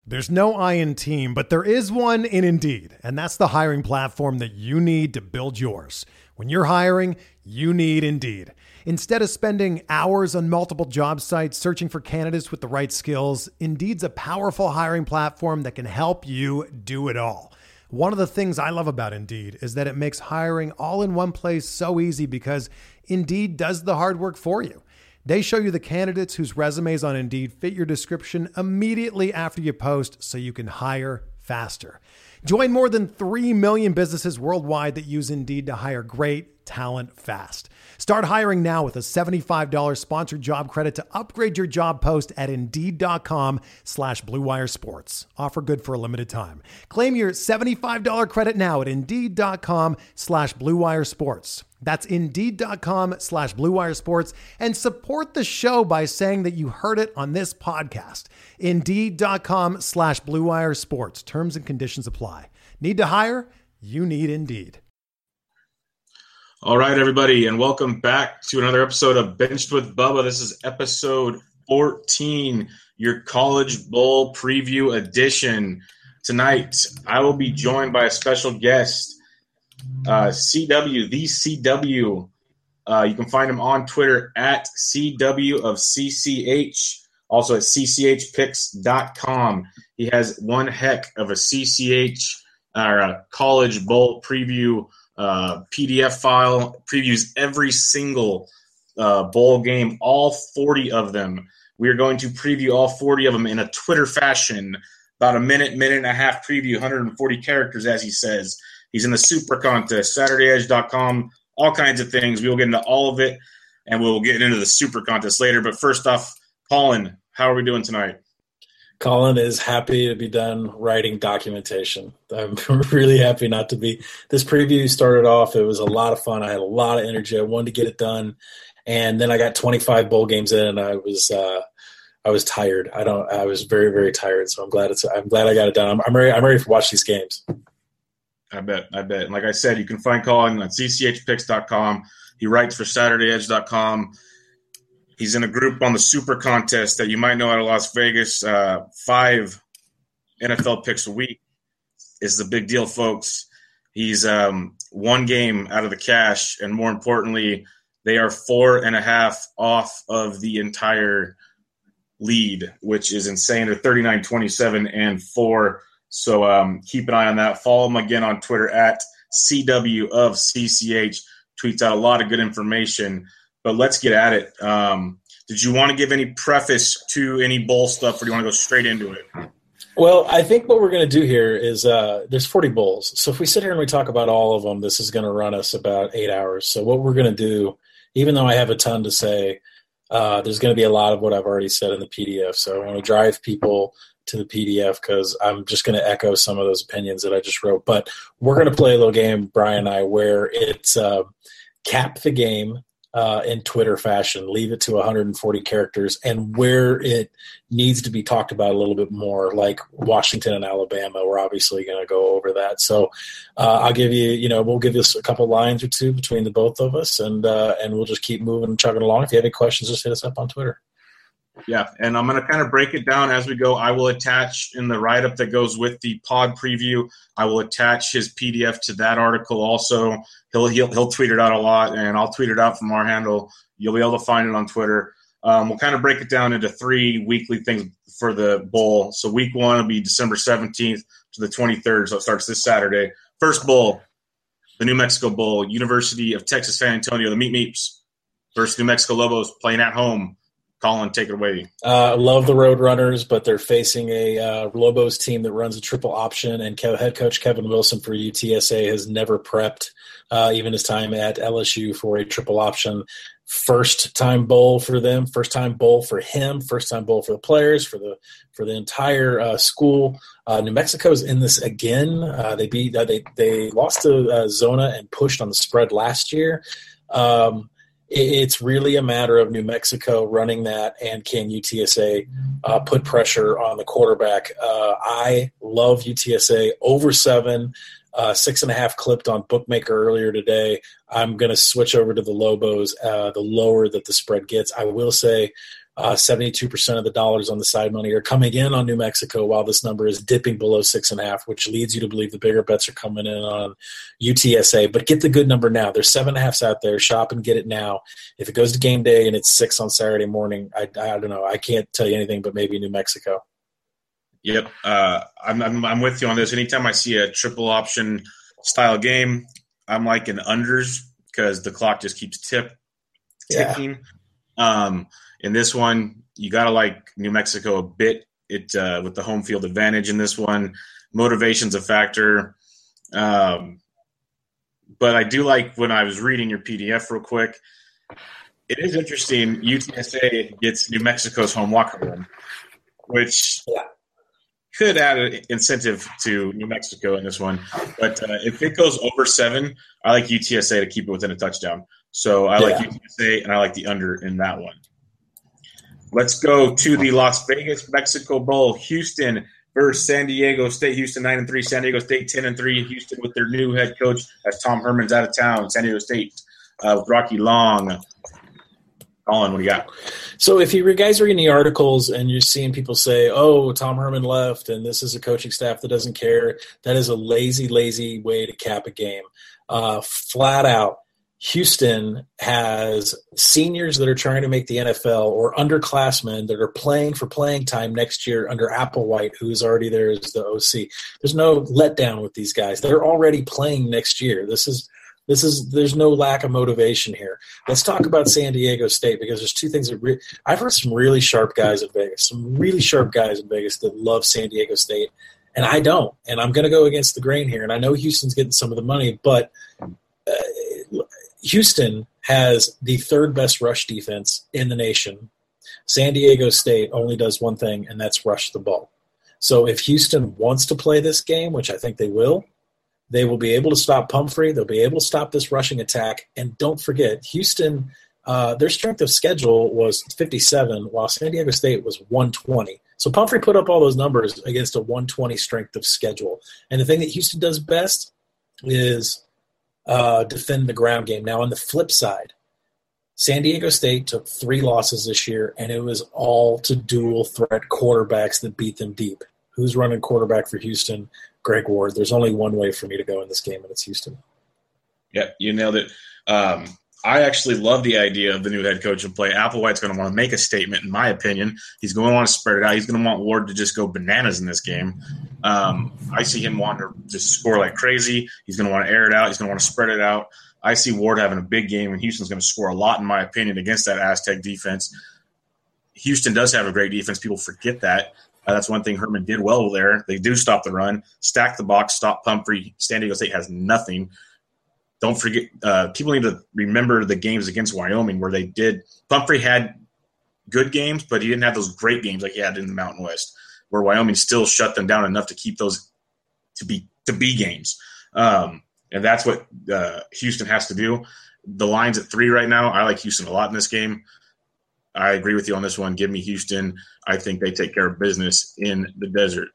There's no I in team, but there is one in Indeed, and that's the hiring platform that you need to build yours. When you're hiring, you need Indeed. Instead of spending hours on multiple job sites searching for candidates with the right skills, Indeed's a powerful hiring platform that can help you do it all. One of the things I love about Indeed is that it makes hiring all in one place so easy because Indeed does the hard work for you. They show you the candidates whose resumes on Indeed fit your description immediately after you post so you can hire faster. Join more than 3 million businesses worldwide that use Indeed to hire great talent fast. Start hiring now with a $75 sponsored job credit to upgrade your job post at Indeed.com/Blue Wire Sports. Offer good for a limited time. Claim your $75 credit now at Indeed.com/Blue Wire Sports. That's Indeed.com/Blue Wire Sports, and support the show by saying that you heard it on this podcast. Indeed.com/Blue Wire Sports. Terms and conditions apply. Need to hire? You need Indeed. All right, everybody, and welcome back to another episode of Benched with Bubba. This is episode 14, your College Bowl preview edition. Tonight, I will be joined by a special guest, CW, the CW. You can find him on Twitter at CW of CCH, also at CCHpicks.com. He has one heck of a CCH or a College Bowl preview PDF file, previews every single bowl game, all 40 of them. We are going to preview all 40 of them in a Twitter fashion, about a minute and a half preview, 140 characters, as he says. He's in the Super Contest, SaturdayEdge.com, all kinds of things. We will get into all of it, and we'll get into the Super Contest later. But first off, Colin, how are we doing tonight? Colin is happy to be done writing documentation. I'm really happy not to be. This preview started off, it was a lot of fun. I had a lot of energy. I wanted to get it done. And then I got 25 bowl games in, and I was tired. I was very, very tired. So I'm glad I got it done. I'm ready to watch these games. I bet. And like I said, you can find Colin on cchpicks.com. He writes for SaturdayEdge.com. He's in a group on the Super Contest that you might know out of Las Vegas. 5 NFL picks a week is the big deal, folks. He's one game out of the cash, and more importantly, they are 4.5 off of the entire lead, which is insane. They're 39, 27, and 4. So keep an eye on that. Follow him again on Twitter at CW of CCH. Tweets out a lot of good information. But let's get at it. Did you want to give any preface to any bowl stuff, or do you want to go straight into it? Well, I think what we're going to do here is there's 40 bowls. So if we sit here and we talk about all of them, this is going to run us about 8 hours. So what we're going to do, even though I have a ton to say, there's going to be a lot of what I've already said in the PDF. So I want to drive people to the PDF because I'm just going to echo some of those opinions that I just wrote. But we're going to play a little game, Brian and I, where it's cap the game in Twitter fashion, leave it to 140 characters, and where it needs to be talked about a little bit more, like Washington and Alabama. We're obviously going to go over that. So I'll give you, we'll give you a couple lines or two between the both of us, and we'll just keep moving and chugging along. If you have any questions, just hit us up on Twitter. Yeah, and I'm going to kind of break it down as we go. I will attach in the write-up that goes with the pod preview, I will attach his PDF to that article also. He'll tweet it out a lot, and I'll tweet it out from our handle. You'll be able to find it on Twitter. We'll kind of break it down into 3 weekly things for the bowl. So week 1 will be December 17th to the 23rd, so it starts this Saturday. First bowl, the New Mexico Bowl, University of Texas San Antonio, the Meat Meeps versus New Mexico Lobos playing at home. Colin, take it away. Love the Roadrunners, but they're facing a Lobos team that runs a triple option, and head coach Kevin Wilson for UTSA has never prepped even his time at LSU for a triple option. First-time bowl for them, first-time bowl for him, first-time bowl for the players, for the entire school. New Mexico's in this again. They lost to Zona and pushed on the spread last year. It's really a matter of New Mexico running that, and can UTSA put pressure on the quarterback. I love UTSA over 7, 6.5 clipped on Bookmaker earlier today. I'm going to switch over to the Lobos, the lower that the spread gets. I will say 72% of the dollars on the side money are coming in on New Mexico, while this number is dipping below 6.5, which leads you to believe the bigger bets are coming in on UTSA. But get the good number now. There's 7.5s out there. Shop and get it now. If it goes to game day and it's 6 on Saturday morning, I don't know. I can't tell you anything but maybe New Mexico. Yep, I'm with you on this. Anytime I see a triple option style game, I'm like in unders because the clock just keeps ticking. Yeah. In this one, you got to like New Mexico a bit with the home field advantage in this one. Motivation's a factor. But I do like when I was reading your PDF real quick, it is interesting. UTSA gets New Mexico's home locker room, which could add an incentive to New Mexico in this one. But if it goes over 7, I like UTSA to keep it within a touchdown. So I like UTSA, and I like the under in that one. Let's go to the Las Vegas Mexico Bowl. Houston versus San Diego State. Houston 9-3, San Diego State 10-3. Houston with their new head coach as Tom Herman's out of town. San Diego State with Rocky Long. Colin, what do you got? So if you guys are reading the articles and you're seeing people say, oh, Tom Herman left and this is a coaching staff that doesn't care, that is a lazy way to cap a game. Flat out. Houston has seniors that are trying to make the NFL or underclassmen that are playing for playing time next year under Applewhite, who is already there as the OC. There's no letdown with these guys. They're already playing next year. There's no lack of motivation here. Let's talk about San Diego State because there's two things that I've heard some really sharp guys in Vegas, that love San Diego State, and I don't. And I'm going to go against the grain here. And I know Houston's getting some of the money, but Houston has the third best rush defense in the nation. San Diego State only does one thing, and that's rush the ball. So if Houston wants to play this game, which I think they will be able to stop Pumphrey. They'll be able to stop this rushing attack. And don't forget, Houston, their strength of schedule was 57, while San Diego State was 120. So Pumphrey put up all those numbers against a 120 strength of schedule. And the thing that Houston does best is defend the ground game. Now, on the flip side, San Diego State took 3 losses this year, and it was all to dual threat quarterbacks that beat them deep. Who's running quarterback for Houston? Greg Ward. There's only one way for me to go in this game, and it's Houston. Yeah, you nailed it. I actually love the idea of the new head coach and play. Applewhite's going to want to make a statement, in my opinion. He's going to want to spread it out. He's going to want Ward to just go bananas in this game. I see him wanting to just score like crazy. He's going to want to air it out. He's going to want to spread it out. I see Ward having a big game, and Houston's going to score a lot, in my opinion, against that Aztec defense. Houston does have a great defense. People forget that. That's one thing Herman did well there. They do stop the run, stack the box, stop Pumphrey. San Diego State has nothing. Don't forget, people need to remember the games against Wyoming where they did. Pumphrey had good games, but he didn't have those great games like he had in the Mountain West, where Wyoming still shut them down enough to keep those to be games. And that's what Houston has to do. The line's at 3 right now. I like Houston a lot in this game. I agree with you on this one. Give me Houston. I think they take care of business in the desert.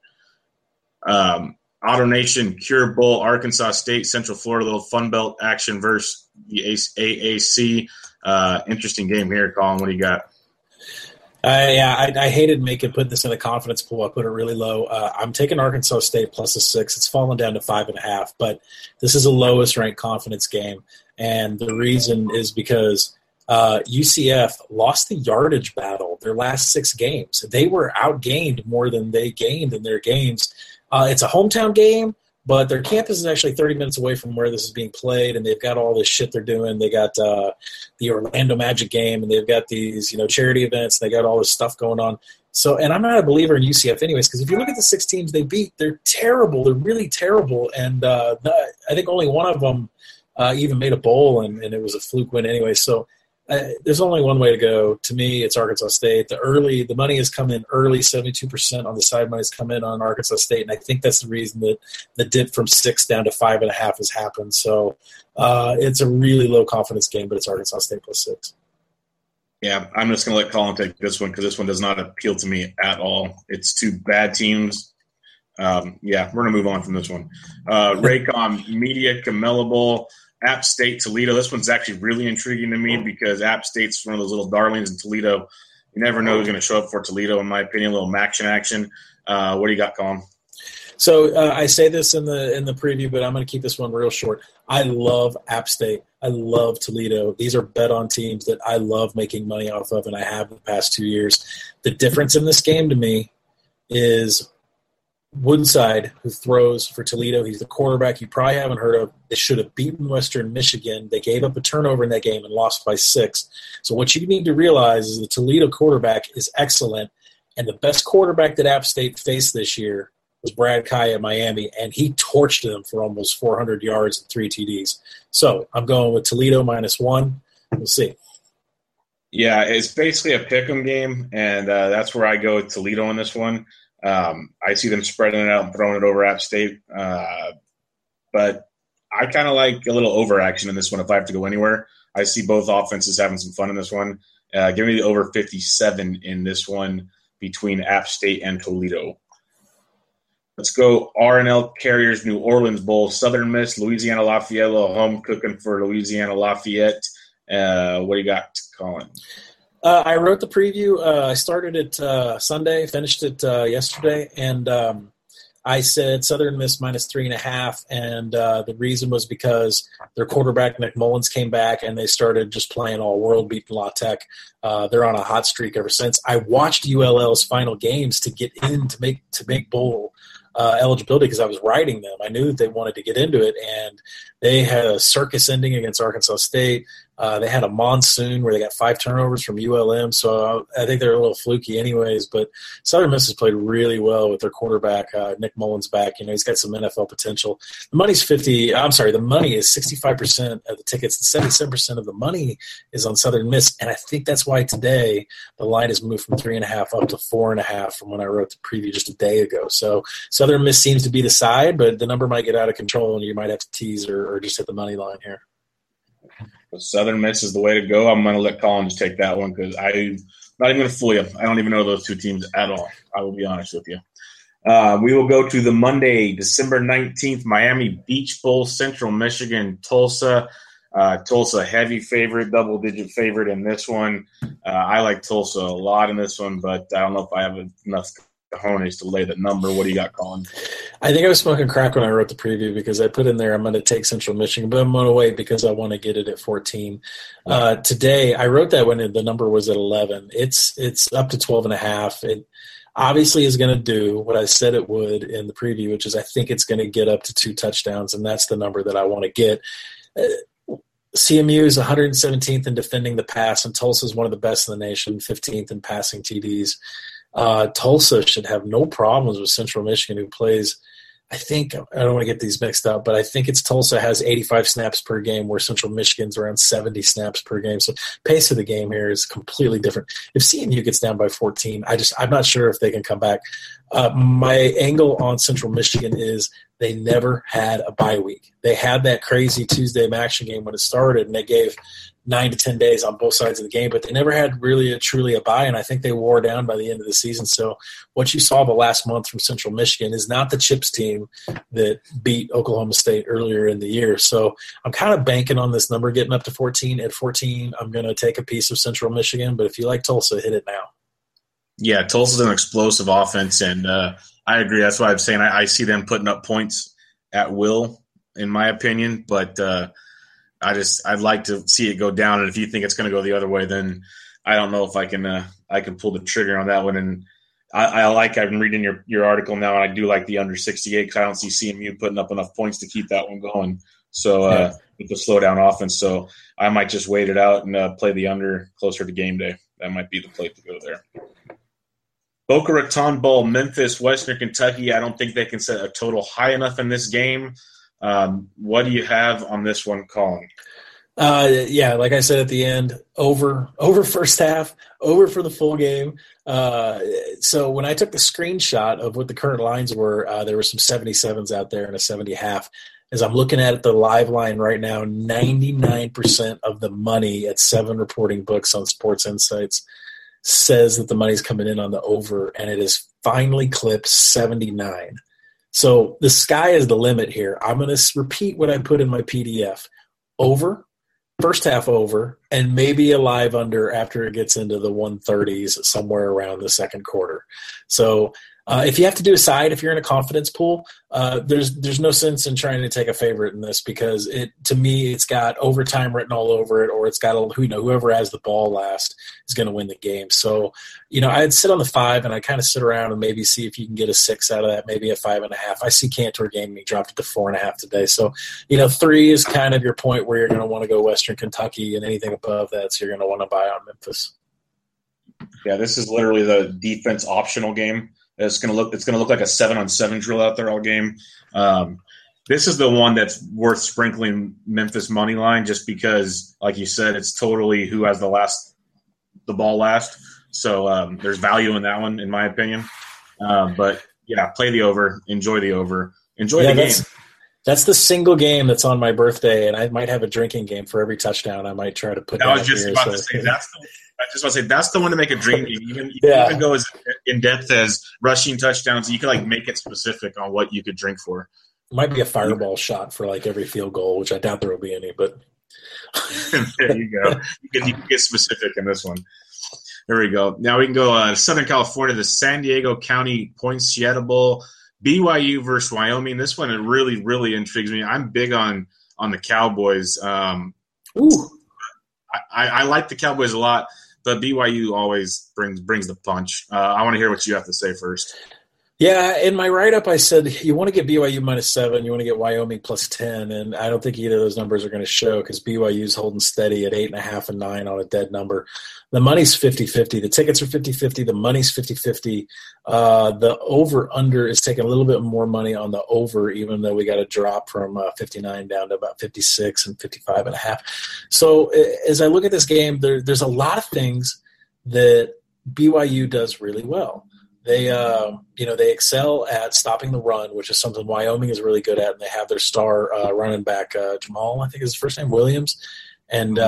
Auto Nation, Cure Bowl, Arkansas State, Central Florida, little Fun Belt action versus the AAC. Interesting game here, Colin. What do you got? I hated putting this in a confidence pool. I put it really low. I'm taking Arkansas State plus a 6. It's fallen down to 5.5, but this is a lowest ranked confidence game. And the reason is because UCF lost the yardage battle their last 6 games. They were outgained more than they gained in their games. It's a hometown game, but their campus is actually 30 minutes away from where this is being played, and they've got all this shit they're doing. They got the Orlando Magic game, and they've got these charity events. And they got all this stuff going on. So, and I'm not a believer in UCF anyways, because if you look at the 6 teams they beat, they're terrible. They're really terrible, and I think only one of them even made a bowl, and it was a fluke win anyway. So there's only one way to go. To me, it's Arkansas State. The money has come in early, 72% on the side money has come in on Arkansas State, and I think that's the reason that the dip from 6 down to 5.5 has happened. So it's a really low confidence game, but it's Arkansas State plus 6. Yeah, I'm just going to let Colin take this one because this one does not appeal to me at all. It's 2 bad teams. We're going to move on from this one. Raycom Media, Camella Bowl, App State, Toledo. This one's actually really intriguing to me because App State's one of those little darlings, and Toledo You never know who's going to show up for Toledo, in my opinion. A little action. What do you got, Colin? So I say this in the preview, but I'm going to keep this one real short. I love App State. I love Toledo. These are bet-on teams that I love making money off of, and I have the past 2 years. The difference in this game to me is Woodside, who throws for Toledo. He's the quarterback you probably haven't heard of. They should have beaten Western Michigan. They gave up a turnover in that game and lost by 6. So what you need to realize is the Toledo quarterback is excellent, and the best quarterback that App State faced this year was Brad Kaya at Miami, and he torched them for almost 400 yards and 3 TDs. So I'm going with Toledo -1. We'll see. Yeah, it's basically a pick'em game, and that's where I go with Toledo in this one. I see them spreading it out and throwing it over App State. But I kind of like a little overaction in this one if I have to go anywhere. I see both offenses having some fun in this one. Give me the over 57 in this one between App State and Toledo. Let's go R&L Carriers New Orleans Bowl. Southern Miss, Louisiana Lafayette, home cooking for Louisiana Lafayette. What do you got, Colin? I wrote the preview. I started it Sunday, finished it yesterday, and I said Southern Miss -3.5, and the reason was because their quarterback, Nick Mullins, came back, and they started just playing all world, beating La Tech. They're on a hot streak ever since. I watched ULL's final games to get in to make bowl eligibility because I was writing them. I knew that they wanted to get into it, and they had a circus ending against Arkansas State. They had a monsoon where they got 5 turnovers from ULM, so I think they're a little fluky anyways. But Southern Miss has played really well with their quarterback, Nick Mullins, back. He's got some NFL potential. The money is 65% of the tickets, and 77% of the money is on Southern Miss. And I think that's why today the line has moved from 3.5 up to 4.5 from when I wrote the preview just a day ago. So Southern Miss seems to be the side, but the number might get out of control, and you might have to tease or just hit the money line here. Southern Miss is the way to go. I'm going to let Colin just take that one because I'm not even going to fool you. I don't even know those two teams at all. I will be honest with you. We will go to the Monday, December 19th, Miami Beach Bowl, Central Michigan, Tulsa. Tulsa heavy favorite, double-digit favorite in this one. I like Tulsa a lot in this one, but I don't know if I have enough cojones to lay the number. What do you got, Colin? I think I was smoking crack when I wrote the preview because I put in there I'm going to take Central Michigan, but I'm going to wait because I want to get it at 14. Today, I wrote that when the number was at 11. It's up to 12.5. It obviously is going to do what I said it would in the preview, which is I think it's going to get up to 2 touchdowns, and that's the number that I want to get. CMU is 117th in defending the pass, and Tulsa is one of the best in the nation, 15th in passing TDs. Tulsa should have no problems with Central Michigan, who plays, I think, I don't want to get these mixed up, but I think it's Tulsa has 85 snaps per game where Central Michigan's around 70 snaps per game. So pace of the game here is completely different. If CMU gets down by 14, I'm not sure if they can come back. My angle on Central Michigan is they never had a bye week. They had that crazy Tuesday action game when it started, and they gave 9 to 10 days on both sides of the game, but they never had really truly a bye, and I think they wore down by the end of the season. So what you saw the last month from Central Michigan is not the Chips team that beat Oklahoma State earlier in the year. So I'm kind of banking on this number getting up to 14. At 14, I'm going to take a piece of Central Michigan, but if you like Tulsa, hit it now. Yeah, Tulsa's an explosive offense, and I agree. That's why I'm saying I see them putting up points at will, in my opinion, but I'd like to see it go down, and if you think it's going to go the other way, then I don't know if I can pull the trigger on that one. And I've been reading your article now, and I do like the under 68 because I don't see CMU putting up enough points to keep that one going. So with the slow down offense, so I might just wait it out and play the under closer to game day. That might be the play to go there. Boca Raton Bowl, Memphis, Western Kentucky. I don't think they can set a total high enough in this game. What do you have on this one, Colin? Like I said at the end, over first half, over for the full game. So when I took the screenshot of what the current lines were, there were some 77s out there and a 70 half. As I'm looking at it, the live line right now, 99% of the money at 7 reporting books on Sports Insights says that the money's coming in on the over, and it has finally clipped 79. So the sky is the limit here. I'm going to repeat what I put in my PDF. Over first half over, and maybe a live under after it gets into the 130s somewhere around the second quarter. So if you have to do a side, if you're in a confidence pool, there's no sense in trying to take a favorite in this because to me it's got overtime written all over it, or it's got whoever has the ball last is going to win the game. So I'd sit on the 5 and I kind of sit around and maybe see if you can get a 6 out of that, maybe a 5.5. I see Cantor Gaming dropped it to 4.5 today. So 3 is kind of your point where you're going to want to go Western Kentucky, and anything above that, so you're going to want to buy on Memphis. Yeah, this is literally the defense optional game. It's going to look like a 7-on-7 drill out there all game. This is the one that's worth sprinkling Memphis money line, just because, like you said, it's totally who has the ball last. So there's value in that one, in my opinion. But yeah, play the over, enjoy the over, enjoy the game. That's the single game that's on my birthday, and I might have a drinking game for every touchdown. I might try to put. I was just about to say that's the one to make a dream game. You can even go as in depth as rushing touchdowns. You can make it specific on what you could drink for. It might be a fireball shot for every field goal, which I doubt there will be any. But there you go. You can get specific in this one. There we go. Now we can go to Southern California, the San Diego County Poinsettia Bowl. BYU versus Wyoming. This one, it really, really intrigues me. I'm big on the Cowboys. I like the Cowboys a lot, but BYU always brings the punch. I want to hear what you have to say first. Yeah, in my write-up I said you want to get BYU -7, you want to get Wyoming +10, and I don't think either of those numbers are going to show because BYU's holding steady at 8.5 and 9 on a dead number. The money's 50-50. The tickets are 50-50. The money's 50-50. The over-under is taking a little bit more money on the over, even though we got a drop from 59 down to about 56 and 55.5. So as I look at this game, there's a lot of things that BYU does really well. They excel at stopping the run, which is something Wyoming is really good at, and they have their star running back Jamal, I think is his first name, Williams, and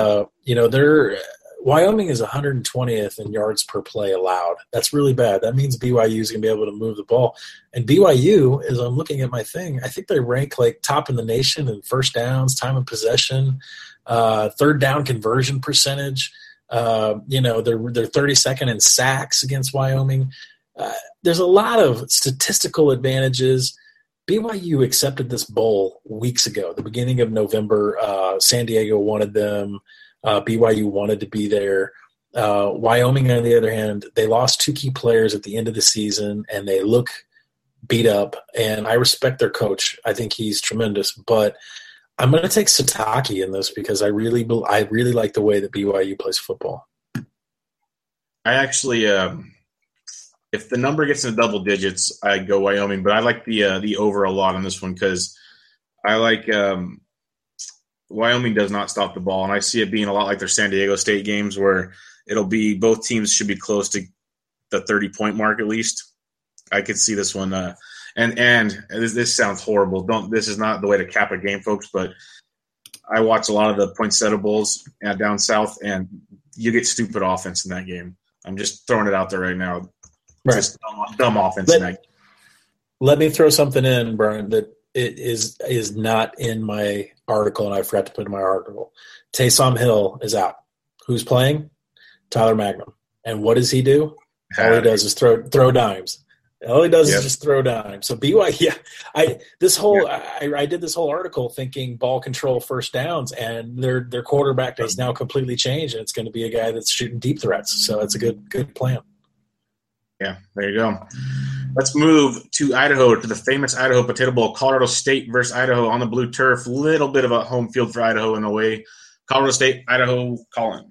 Wyoming is 120th in yards per play allowed. That's really bad. That means BYU is going to be able to move the ball, and BYU, as I'm looking at my thing, I think they rank top in the nation in first downs, time of possession, third down conversion percentage. They're 32nd in sacks against Wyoming. There's a lot of statistical advantages. BYU accepted this bowl weeks ago, the beginning of November. San Diego wanted them. BYU wanted to be there. Wyoming, on the other hand, they lost 2 key players at the end of the season, and they look beat up. And I respect their coach. I think he's tremendous. But I'm going to take Satake in this because I really like the way that BYU plays football. I actually if the number gets into double digits, I go Wyoming, but I like the over a lot on this one because I like Wyoming does not stop the ball, and I see it being a lot like their San Diego State games where it'll be both teams should be close to the 30-point mark at least. I could see this one, and this sounds horrible. This is not the way to cap a game, folks, but I watch a lot of the Poinsettia Bowls down south, and you get stupid offense in that game. I'm just throwing it out there right now. Right. Just dumb offense. Let me throw something in, Brian, that it is not in my article, and I forgot to put in my article. Taysom Hill is out. Who's playing? Tyler Magnum. And what does he do? All he does is throw dimes. All he does is just throw dimes. So BYU, I did this whole article thinking ball control, first downs, and their quarterback has now completely changed, and it's going to be a guy that's shooting deep threats. So it's a good plan. Yeah, there you go. Let's move to Idaho, to the famous Idaho Potato Bowl. Colorado State versus Idaho on the blue turf. Little bit of a home field for Idaho in a way. Colorado State, Idaho, Colin.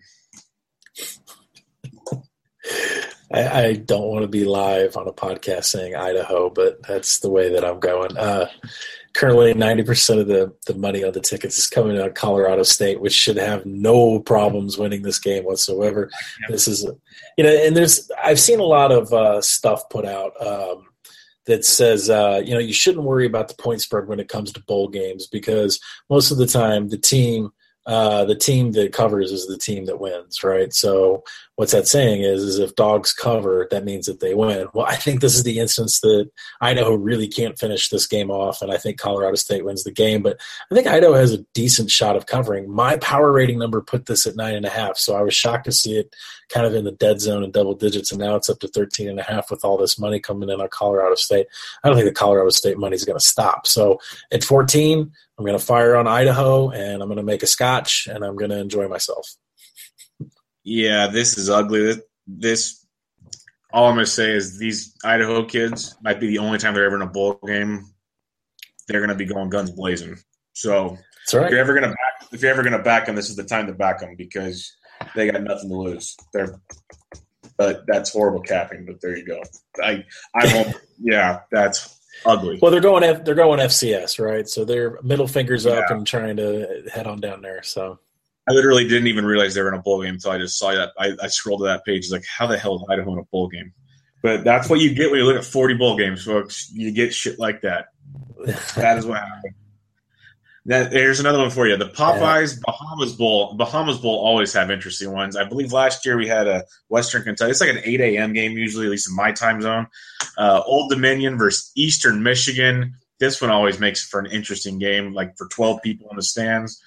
I don't want to be live on a podcast saying Idaho, but that's the way that I'm going. Currently, 90% of the money on the tickets is coming out of Colorado State, which should have no problems winning this game whatsoever. Yeah. This is, and I've seen a lot of stuff put out that says, you shouldn't worry about the point spread when it comes to bowl games because most of the time the team the team that covers is the team that wins, right? So what's that saying is if dogs cover, that means that they win. Well, I think this is the instance that Idaho really can't finish this game off, and I think Colorado State wins the game. But I think Idaho has a decent shot of covering. My power rating number put this at 9.5, so I was shocked to see it kind of in the dead zone in double digits, and now it's up to 13.5 with all this money coming in on Colorado State. I don't think the Colorado State money is going to stop. So at 14, I'm going to fire on Idaho, and I'm going to make a scotch, and I'm going to enjoy myself. Yeah, this is ugly. This all I'm going to say is these Idaho kids might be the only time they're ever in a bowl game. They're going to be going guns blazing. So that's right. If you're ever going to back them, this is the time to back them because they got nothing to lose. But that's horrible capping. But there you go. I won't. Yeah, that's ugly. Well, they're going FCS, right? So they're middle fingers up and trying to head on down there. So I literally didn't even realize they were in a bowl game until I just saw that. I scrolled to that page. It's like, how the hell is Idaho in a bowl game? But that's what you get when you look at 40 bowl games, folks. You get shit like that. That is what happened. Here's another one for you. The Popeyes Bahamas Bowl. Bahamas Bowl always have interesting ones. I believe last year we had a Western Kentucky. It's like an 8 a.m. game usually, at least in my time zone. Old Dominion versus Eastern Michigan. This one always makes for an interesting game, like for 12 people in the stands.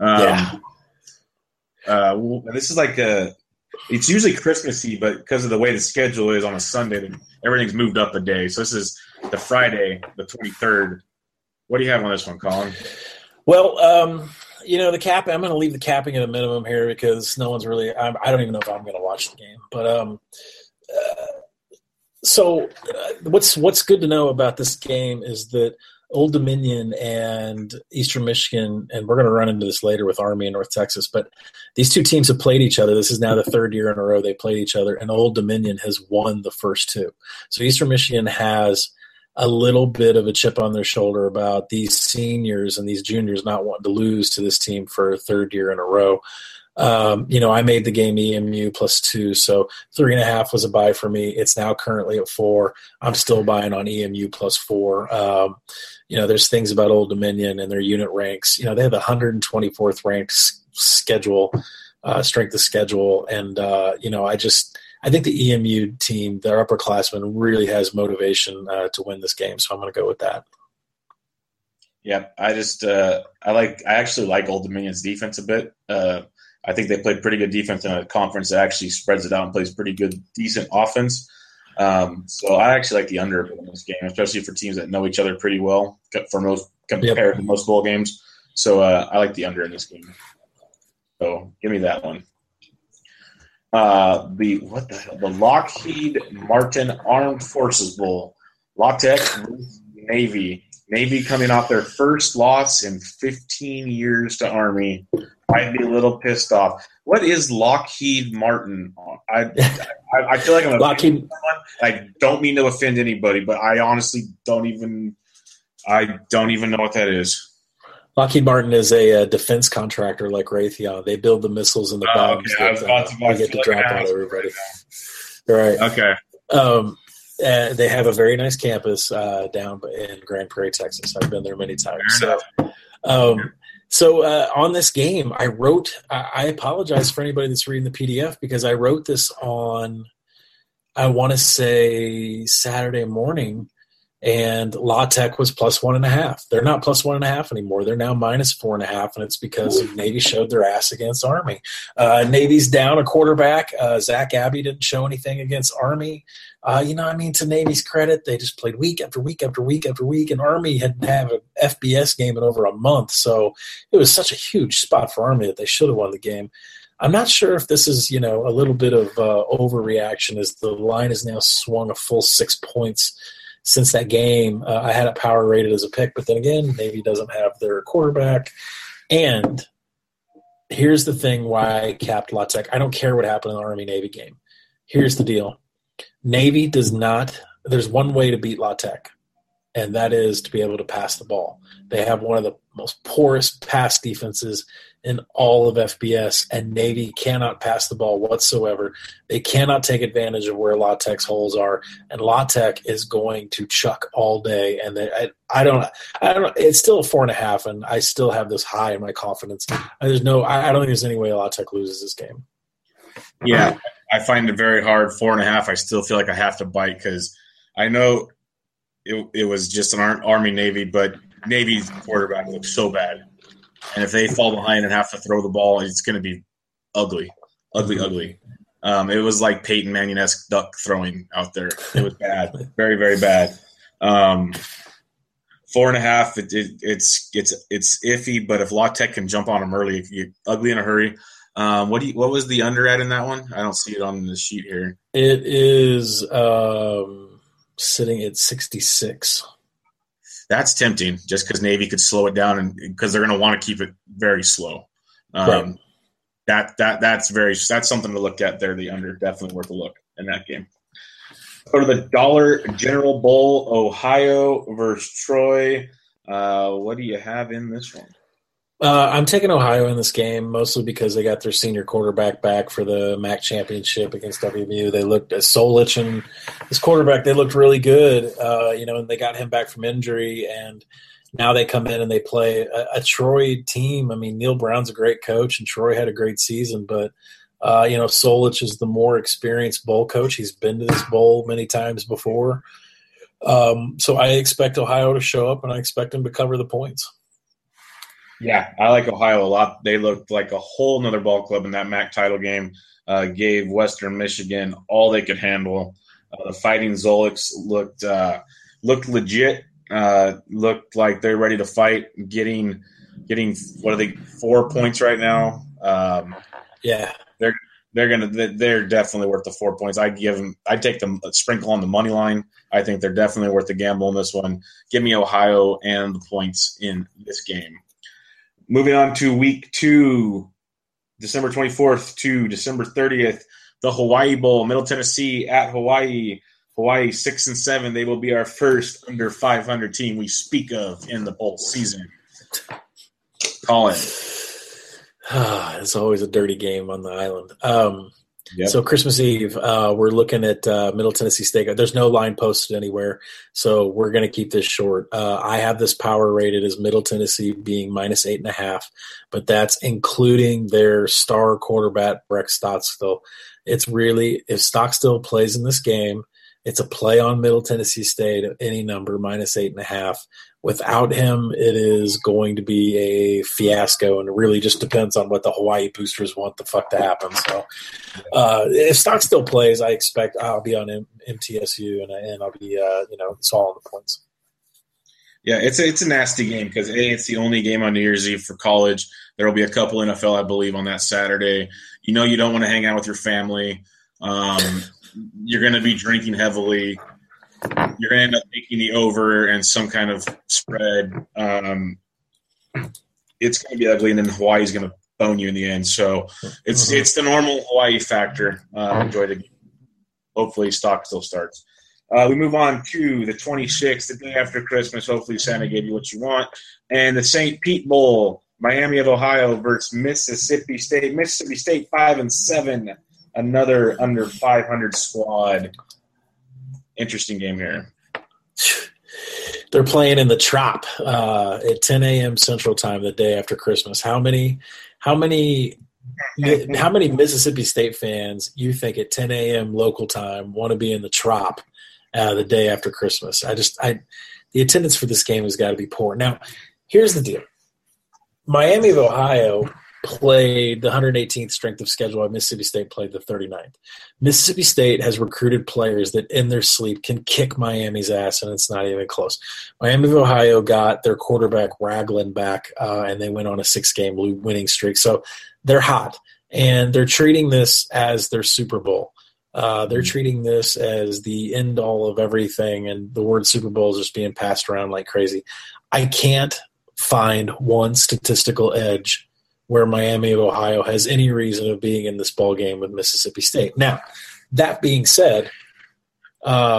This is like it's usually Christmassy, but because of the way the schedule is on a Sunday, everything's moved up a day. So this is the Friday, the 23rd. What do you have on this one, Colin? Well, the cap. I'm going to leave the capping at a minimum here because no one's really. I don't even know if I'm going to watch the game. But what's good to know about this game is that Old Dominion and Eastern Michigan, and we're going to run into this later with Army and North Texas, but these two teams have played each other. This is now the third year in a row they played each other, and Old Dominion has won the first two. So Eastern Michigan has a little bit of a chip on their shoulder about these seniors and these juniors not wanting to lose to this team for a third year in a row. I made the game EMU +2, so 3.5 was a buy for me. It's now currently at 4. I'm still buying on EMU +4. There's things about Old Dominion and their unit ranks. They have the 124th ranked schedule, strength of schedule, and I think the EMU team, their upperclassmen, really has motivation to win this game. So I'm going to go with that. Yeah, I actually like Old Dominion's defense a bit. I think they played pretty good defense in a conference that actually spreads it out and plays pretty good, decent offense. So I actually like the under in this game, especially for teams that know each other pretty well compared to most bowl games. So I like the under in this game. So give me that one. The Lockheed Martin Armed Forces Bowl. La Tech versus Navy. Navy coming off their first loss in 15 years to Army. I'd be a little pissed off. What is Lockheed Martin? I feel like I'm offending someone. I don't mean to offend anybody, but I honestly don't even know what that is. Lockheed Martin is a defense contractor like Raytheon. They build the missiles and the bombs that we get to drop on everybody. Right. Okay. They have a very nice campus down in Grand Prairie, Texas. I've been there many times. So on this game, I apologize for anybody that's reading the PDF because I wrote this on, I want to say Saturday morning, and La Tech was +1.5. They're not +1.5 anymore. They're now -4.5, and it's because Navy showed their ass against Army. Navy's down a quarterback. Zach Abbey didn't show anything against Army. To Navy's credit, they just played week after week after week after week, and Army hadn't had an FBS game in over a month. So it was such a huge spot for Army that they should have won the game. I'm not sure if this is, a little bit of overreaction as the line has now swung a full 6 points since that game. I had it power rated as a pick, but then again, Navy doesn't have their quarterback. And here's the thing why I capped La Tech. I don't care what happened in the Army-Navy game. Here's the deal. Navy does not – there's one way to beat La Tech, and that is to be able to pass the ball. They have one of the most porous pass defenses in all of FBS, and Navy cannot pass the ball whatsoever. They cannot take advantage of where La Tech's holes are, and La Tech is going to chuck all day. And I don't know. It's still a 4.5, and I still have this high in my confidence. I don't think there's any way La Tech loses this game. Yeah, I find it very hard. 4.5. I still feel like I have to bite because I know it was just an Army-Navy, but Navy's quarterback looks so bad. And if they fall behind and have to throw the ball, it's going to be ugly. It was like Peyton Manning-esque duck throwing out there. It was bad, very, very bad. 4.5, it's iffy. But if La Tech can jump on them early, if you're ugly in a hurry. What was the under at in that one? I don't see it on the sheet here. It is sitting at 66. That's tempting, just because Navy could slow it down, and because they're going to want to keep it very slow. Right. That's something to look at there. The under, definitely worth a look in that game. Go to the Dollar General Bowl, Ohio versus Troy. What do you have in this one? I'm taking Ohio in this game, mostly because they got their senior quarterback back for the MAC championship against WMU. They looked at Solich and this quarterback. They looked really good, and they got him back from injury. And now they come in and they play a Troy team. I mean, Neil Brown's a great coach, and Troy had a great season. But, Solich is the more experienced bowl coach. He's been to this bowl many times before. So I expect Ohio to show up, and I expect them to cover the points. Yeah, I like Ohio a lot. They looked like a whole nother ball club in that MAC title game. Gave Western Michigan all they could handle. The Fighting Zolics looked legit. Looked like they're ready to fight. Getting what are they, 4 points right now? Yeah, they're definitely worth the 4 points. I'd take them a sprinkle on the money line. I think they're definitely worth the gamble in this one. Give me Ohio and the points in this game. Moving on to week 2, December 24th to December 30th, the Hawaii Bowl, Middle Tennessee at Hawaii. Hawaii 6-7. They will be our first under 500 team we speak of in the bowl season. Colin. It's always a dirty game on the island. Yep. So Christmas Eve, we're looking at Middle Tennessee State. There's no line posted anywhere, so we're going to keep this short. I have this power rated as Middle Tennessee being -8.5, but that's including their star quarterback, Breck Stockstill. It's really, if Stockstill plays in this game, it's a play on Middle Tennessee State at any number, -8.5. Without him, it is going to be a fiasco, and it really just depends on what the Hawaii boosters want the fuck to happen. So if Stockstill plays, I expect I'll be on MTSU, and I'll be, it's all on the points. Yeah, it's a nasty game because, A, it's the only game on New Year's Eve for college. There will be a couple NFL, I believe, on that Saturday. You don't want to hang out with your family. You're going to be drinking heavily. You're going to end up taking the over and some kind of spread. It's going to be ugly, and then Hawaii's going to bone you in the end. So it's the normal Hawaii factor. Enjoy the game. Hopefully stock still starts. We move on to the 26th, the day after Christmas. Hopefully Santa gave you what you want. And the St. Pete Bowl, Miami of Ohio versus Mississippi State. Mississippi State 5-7, another under 500 squad. Interesting game here. They're playing in the Trop at 10 a.m. Central Time the day after Christmas. How many Mississippi State fans you think at 10 a.m. local time want to be in the Trop the day after Christmas? The attendance for this game has got to be poor. Now, here's the deal. Miami of Ohio played the 118th strength of schedule, while Mississippi State played the 39th. Mississippi State has recruited players that in their sleep can kick Miami's ass, and it's not even close. Miami of Ohio got their quarterback Ragland back, and they went on a 6-game winning streak. So they're hot, and they're treating this as their Super Bowl. They're treating this as the end-all of everything, and the word Super Bowl is just being passed around like crazy. I can't find one statistical edge where Miami of Ohio has any reason of being in this ball game with Mississippi State. Now, that being said,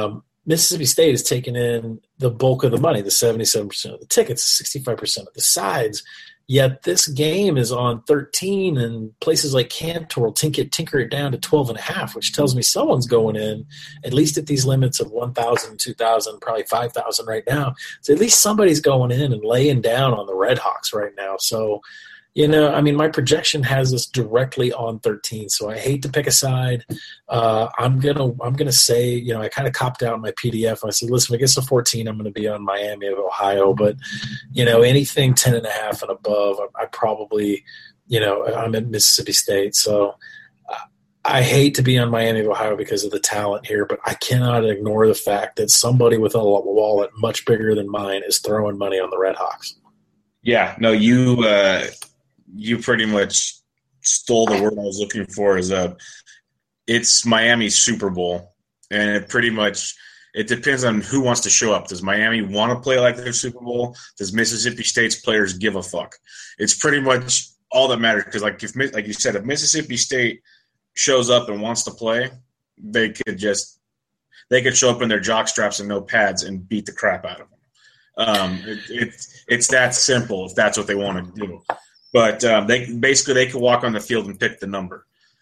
Mississippi State is taking in the bulk of the money, the 77% of the tickets, 65% of the sides. Yet this game is on 13, and places like Cantor will tinker it down to 12.5, which tells me someone's going in, at least at these limits of 1,000, 2,000, probably 5,000 right now. So at least somebody's going in and laying down on the Redhawks right now. So, my projection has us directly on 13. So I hate to pick a side. I'm gonna say, I kind of copped out in my PDF. I said, listen, if it gets to 14, I'm going to be on Miami of Ohio. But anything 10.5 and above, I probably, I'm at Mississippi State. So I hate to be on Miami of Ohio because of the talent here, but I cannot ignore the fact that somebody with a wallet much bigger than mine is throwing money on the Redhawks. Yeah, no, you pretty much stole the word I was looking for. It's Miami's Super Bowl, and it depends on who wants to show up. Does Miami want to play like their Super Bowl? Does Mississippi State's players give a fuck? It's pretty much all that matters, because like you said, if Mississippi State shows up and wants to play, they could show up in their jock straps and no pads and beat the crap out of them. It's that simple if that's what they want to do. But they could walk on the field and pick the number.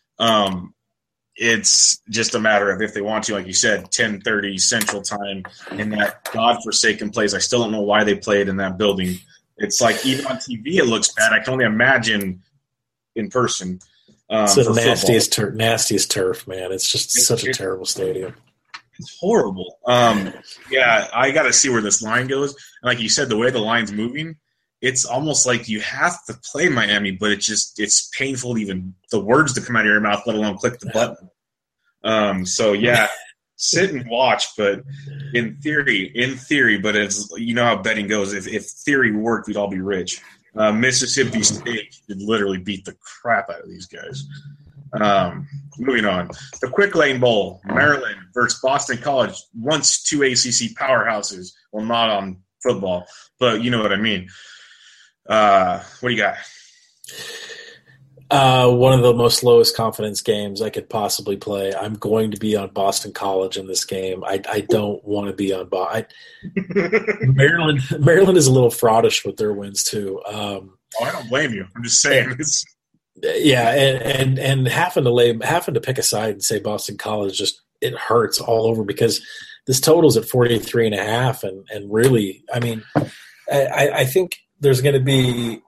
It's just a matter of if they want to, like you said, 10:30 Central Time in that godforsaken place. I still don't know why they played in that building. It's like even on TV it looks bad. I can only imagine in person. It's the nastiest turf, man. It's just such a terrible stadium. It's horrible. Yeah, I got to see where this line goes. And like you said, the way the line's moving, it's almost like you have to play Miami, but it's painful even the words to come out of your mouth, let alone click the button. So yeah, sit and watch, but in theory, but it's, how betting goes. If theory worked, we'd all be rich. Mississippi State could literally beat the crap out of these guys. Moving on. The Quick Lane Bowl, Maryland versus Boston College, once two ACC powerhouses. Well, not on football, but you know what I mean. What do you got? One of the most lowest confidence games I could possibly play. I'm going to be on Boston College in this game. I don't want to be on Maryland is a little fraudish with their wins too. I don't blame you. I'm just saying. Yeah, and having to pick a side and say Boston College, it hurts all over, because this total's at 43.5, and really, I think there's going to be,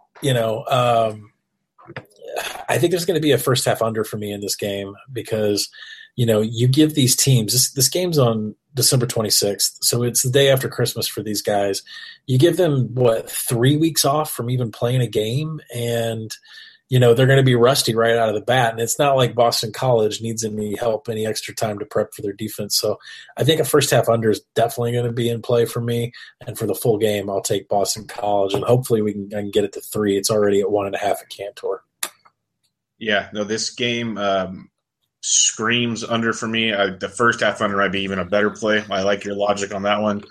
I think there's going to be a first half under for me in this game, because, you give these teams this game's on December 26th. So it's the day after Christmas for these guys. You give them 3 weeks off from even playing a game, and, they're going to be rusty right out of the bat. And it's not like Boston College needs any help, any extra time to prep for their defense. So I think a first half under is definitely going to be in play for me. And for the full game, I'll take Boston College, and hopefully I can get it to 3. It's already at 1.5 at Cantor. Yeah, no, this game screams under for me. The first half under might be even a better play. I like your logic on that one.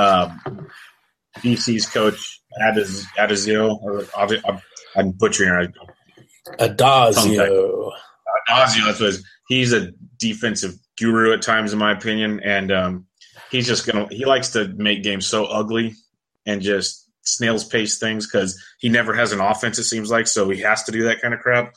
BC's coach, Adazio, or I'm butchering it. Adazio, that's what he's a defensive guru at times, in my opinion, and he likes to make games so ugly and just snail's pace things, because he never has an offense, it seems like, so he has to do that kind of crap.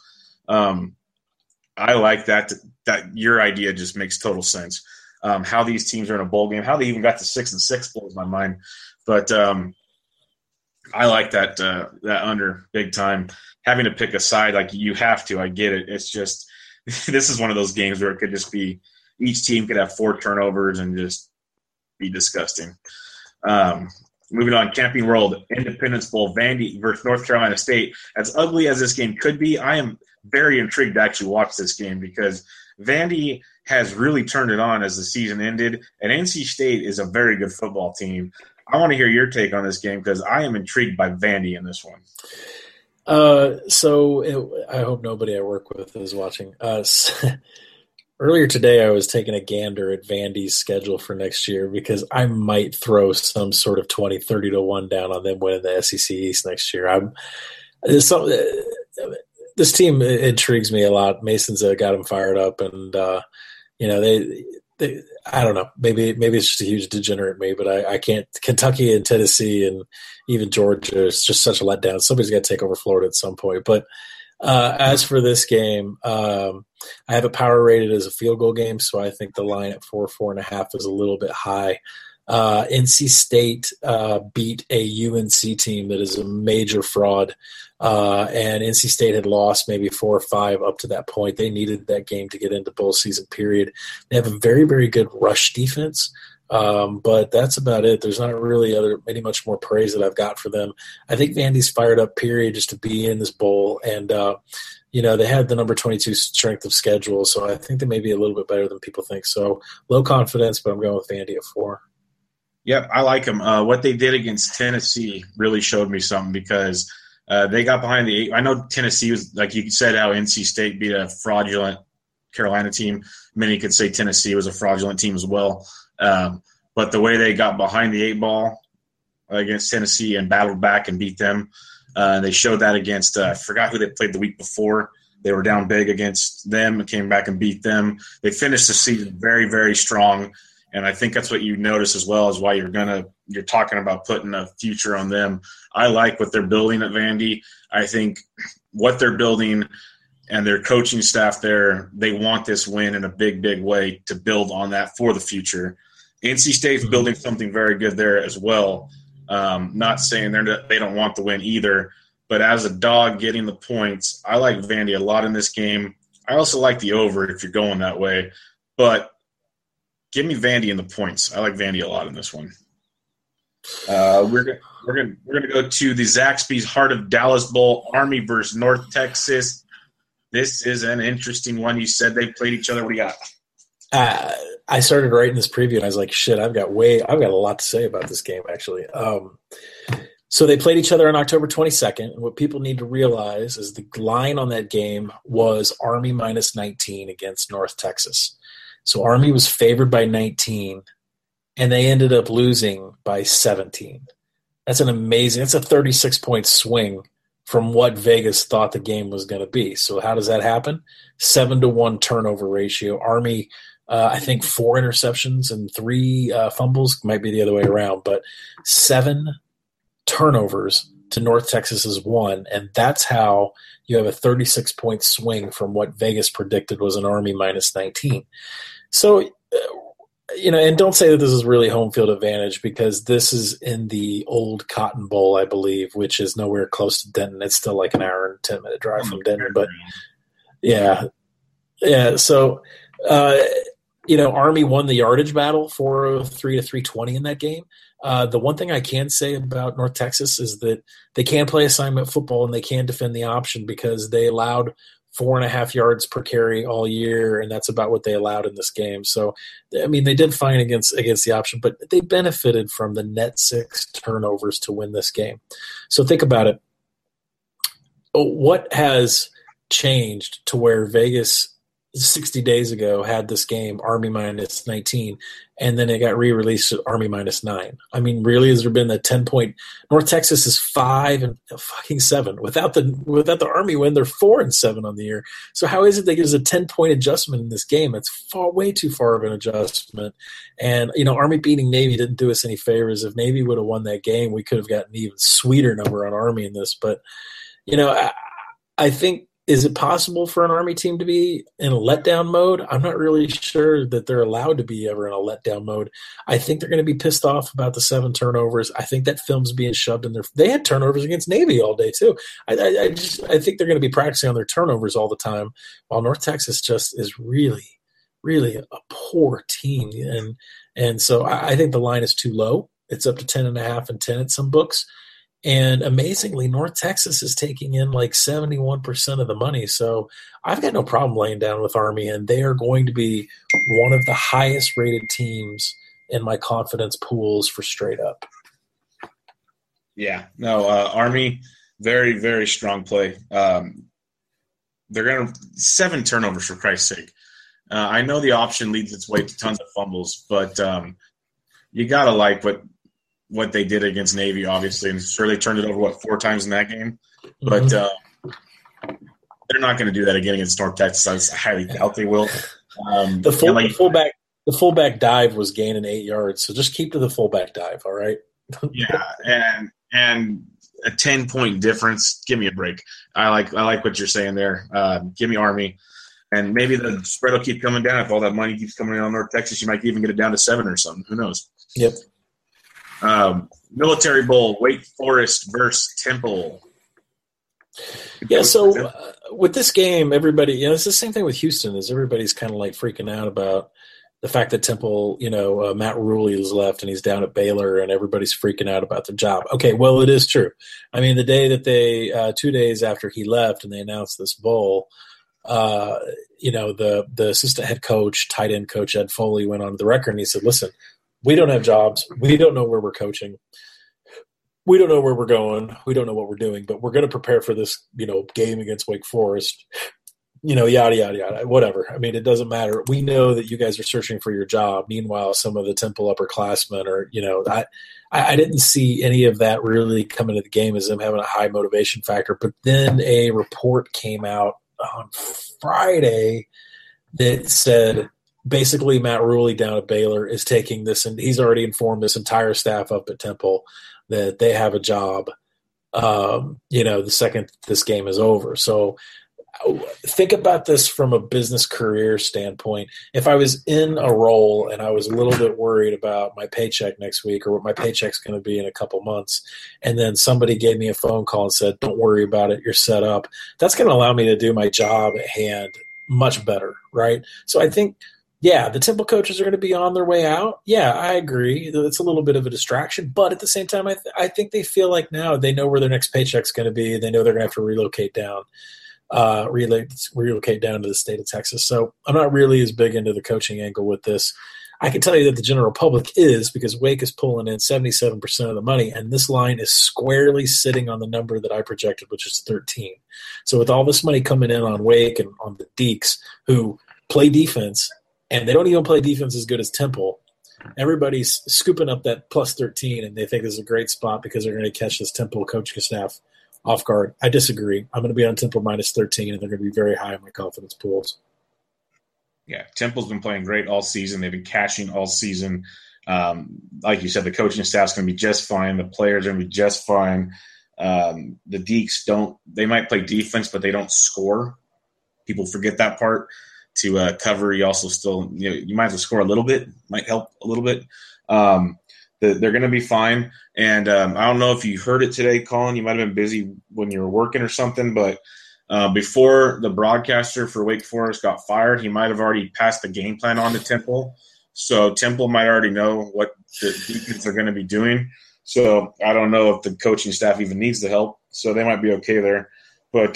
I like that your idea just makes total sense. How these teams are in a bowl game, how they even got to 6-6 blows my mind, but I like that under big time. Having to pick a side, like you have to, I get it. It's just this is one of those games where it could just be each team could have 4 turnovers and just be disgusting. Moving on, Camping World, Independence Bowl, Vandy versus North Carolina State. As ugly as this game could be, I am very intrigued to actually watch this game, because Vandy has really turned it on as the season ended, and NC State is a very good football team. I want to hear your take on this game, because I am intrigued by Vandy in this one. I hope nobody I work with is watching. Earlier today, I was taking a gander at Vandy's schedule for next year, because I might throw some sort of 20-30 to 1 down on them winning the SEC East next year. This team intrigues me a lot. Mason's got them fired up, and I don't know. Maybe it's just a huge degenerate me, but I can't. Kentucky and Tennessee and even Georgia is just such a letdown. Somebody's got to take over Florida at some point. But as for this game, I have it power rated as a field goal game, so I think the line at 4.5 is a little bit high. NC State beat a UNC team that is a major fraud, and NC State had lost maybe 4 or 5 up to that point. They needed that game to get into bowl season period. They have a very, very good rush defense, but that's about it. There's not really any much more praise that I've got for them. I think Vandy's fired up, period, just to be in this bowl, and they had the number 22 strength of schedule, so I think they may be a little bit better than people think. So low confidence, but I'm going with Vandy at 4. Yep, I like them. What they did against Tennessee really showed me something because they got behind the 8. I know Tennessee was, like you said, how NC State beat a fraudulent Carolina team. Many could say Tennessee was a fraudulent team as well. But the way they got behind the 8 ball against Tennessee and battled back and beat them, they showed that against I forgot who they played the week before. They were down big against them and came back and beat them. They finished the season very, very strong. And I think that's what you notice as well is why you're talking about putting a future on them. I like what they're building at Vandy. I think what they're building and their coaching staff there, they want this win in a big, big way to build on that for the future. NC State's building something very good there as well. Not saying they don't want the win either, but as a dog getting the points, I like Vandy a lot in this game. I also like the over if you're going that way, but give me Vandy in the points. I like Vandy a lot in this one. We're gonna go to the Zaxby's Heart of Dallas Bowl, Army versus North Texas. This is an interesting one. You said they played each other. What do you got? I started writing this preview and I was like, shit, I've got a lot to say about this game actually. So they played each other on October 22nd. And what people need to realize is the line on that game was Army minus 19 against North Texas. So Army was favored by 19, and they ended up losing by 17. That's a 36-point swing from what Vegas thought the game was going to be. So how does that happen? 7-to-1 turnover ratio. Army, I think 4 interceptions and 3 fumbles, might be the other way around, but 7 turnovers to North Texas's 1, and that's how you have a 36-point swing from what Vegas predicted was an Army minus 19. So, and don't say that this is really home field advantage because this is in the old Cotton Bowl, I believe, which is nowhere close to Denton. It's still like an hour and 10-minute drive from Denton. But, yeah. So, Army won the yardage battle 403 to 320 in that game. The one thing I can say about North Texas is that they can play assignment football and they can defend the option because they allowed 4.5 yards per carry all year, and that's about what they allowed in this game. So, I mean, they did fine against the option, but they benefited from the net 6 turnovers to win this game. So think about it. What has changed to where Vegas 60 days ago had this game Army minus 19 and then it got re-released at Army minus 9? I mean, really, has there been the 10-point? North Texas is 5-7 without the Army win. They're 4-7 on the year. So how is it that there's a 10-point adjustment in this game? It's way too far of an adjustment. And Army beating Navy didn't do us any favors. If Navy would have won that game, we could have gotten an even sweeter number on Army in this. But I think, is it possible for an Army team to be in a letdown mode? I'm not really sure that they're allowed to be ever in a letdown mode. I think they're going to be pissed off about the 7 turnovers. I think that film's being shoved in they had turnovers against Navy all day too. I think they're going to be practicing on their turnovers all the time, while North Texas just is really, really a poor team. And so I think the line is too low. It's up to 10.5 and 10 at some books. And amazingly, North Texas is taking in like 71% of the money. So I've got no problem laying down with Army, and they are going to be one of the highest rated teams in my confidence pools for straight up. Yeah, no, Army, very, very strong play. They're going to 7 turnovers for Christ's sake. I know the option leads its way to tons of fumbles, but you got to like what they did against Navy, obviously, and sure they turned it over, 4 times in that game? But they're not going to do that again against North Texas. I highly doubt they will. The fullback the fullback dive was gaining 8 yards. So just keep to the fullback dive. All right. Yeah. And a 10-point difference. Give me a break. I like what you're saying there. Give me Army. And maybe the spread will keep coming down. If all that money keeps coming in on North Texas, you might even get it down to 7 or something. Who knows? Yep. Military Bowl, Wake Forest versus Temple. Yeah, so with this game, everybody, it's the same thing with Houston, is everybody's kind of like freaking out about the fact that Temple, Matt Rhule is left and he's down at Baylor and everybody's freaking out about their job. Okay, well, it is true. I mean, the day that they 2 days after he left and they announced this bowl, the assistant head coach, tight end coach Ed Foley went on the record and he said, listen, we don't have jobs. We don't know where we're coaching. We don't know where we're going. We don't know what we're doing, but we're going to prepare for this, game against Wake Forest, yada, yada, yada, whatever. I mean, it doesn't matter. We know that you guys are searching for your job. Meanwhile, some of the Temple upperclassmen are, I didn't see any of that really come into the game as them having a high motivation factor. But then a report came out on Friday that said basically Matt Rhule down at Baylor is taking this, and he's already informed this entire staff up at Temple that they have a job, the second this game is over. So think about this from a business career standpoint. If I was in a role and I was a little bit worried about my paycheck next week or what my paycheck's going to be in a couple months, and then somebody gave me a phone call and said, don't worry about it, you're set up, that's going to allow me to do my job at hand much better, right? So I think – yeah, the Temple coaches are going to be on their way out. Yeah, I agree. It's a little bit of a distraction. But at the same time, I think they feel like now they know where their next paycheck's going to be. They know they're going to have to relocate down to the state of Texas. So I'm not really as big into the coaching angle with this. I can tell you that the general public is, because Wake is pulling in 77% of the money, and this line is squarely sitting on the number that I projected, which is 13. So with all this money coming in on Wake and on the Deeks, who play defense – and they don't even play defense as good as Temple, everybody's scooping up that plus 13, and they think this is a great spot because they're going to catch this Temple coaching staff off guard. I disagree. I'm going to be on Temple minus 13, and they're going to be very high in my confidence pools. Yeah, Temple's been playing great all season. They've been cashing all season. Like you said, the coaching staff's going to be just fine. The players are going to be just fine. The Deeks they might play defense, but they don't score. People forget that part. To cover, you also still, you might have to score a little bit, might help a little bit. They're going to be fine. And I don't know if you heard it today, Colin. You might have been busy when you were working or something, but before the broadcaster for Wake Forest got fired, he might have already passed the game plan on to Temple. So Temple might already know what the defense are going to be doing. So I don't know if the coaching staff even needs the help. So they might be okay there. But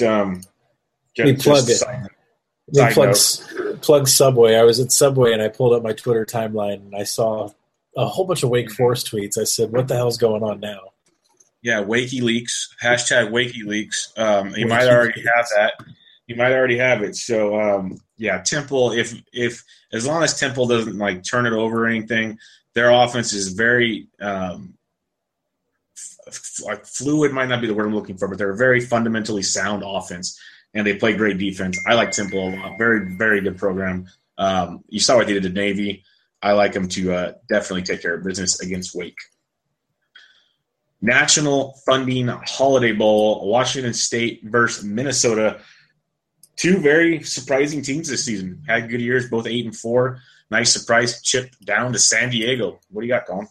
plug Subway. I was at Subway and I pulled up my Twitter timeline and I saw a whole bunch of Wake Forest tweets. I said, what the hell's going on now? Yeah, WakeyLeaks, hashtag WakeyLeaks. You might already have that. You might already have it. So, Temple, if as long as Temple doesn't turn it over or anything, their offense is very fluid, might not be the word I'm looking for, but they're a very fundamentally sound offense. And they play great defense. I like Temple a lot. Very, very good program. You saw what they did to Navy. I like them to definitely take care of business against Wake. National Funding Holiday Bowl, Washington State versus Minnesota. Two very surprising teams this season. Had good years, both 8-4. Nice surprise chip down to San Diego. What do you got, Colin?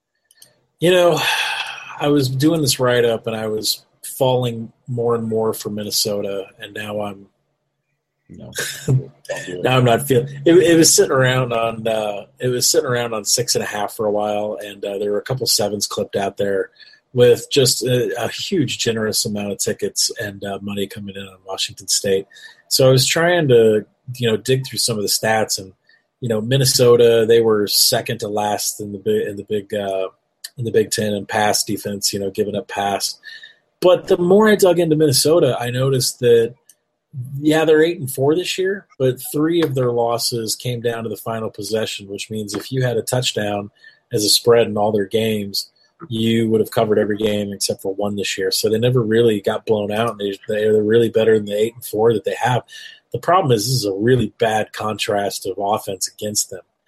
I was doing this write-up and I was falling more and more for Minnesota, and now I'm now I'm not feeling it. Was sitting around on 6.5 for a while, and there were a couple sevens clipped out there with just a huge generous amount of tickets and money coming in on Washington State. So I was trying to dig through some of the stats, and Minnesota, they were second to last in the Big Ten in pass defense, giving up pass. But the more I dug into Minnesota, I noticed that, they're 8-4 this year, but 3 of their losses came down to the final possession, which means if you had a touchdown as a spread in all their games, you would have covered every game except for 1 this year. So they never really got blown out, and they're really better than the 8-4 that they have. The problem is this is a really bad contrast of offense against them.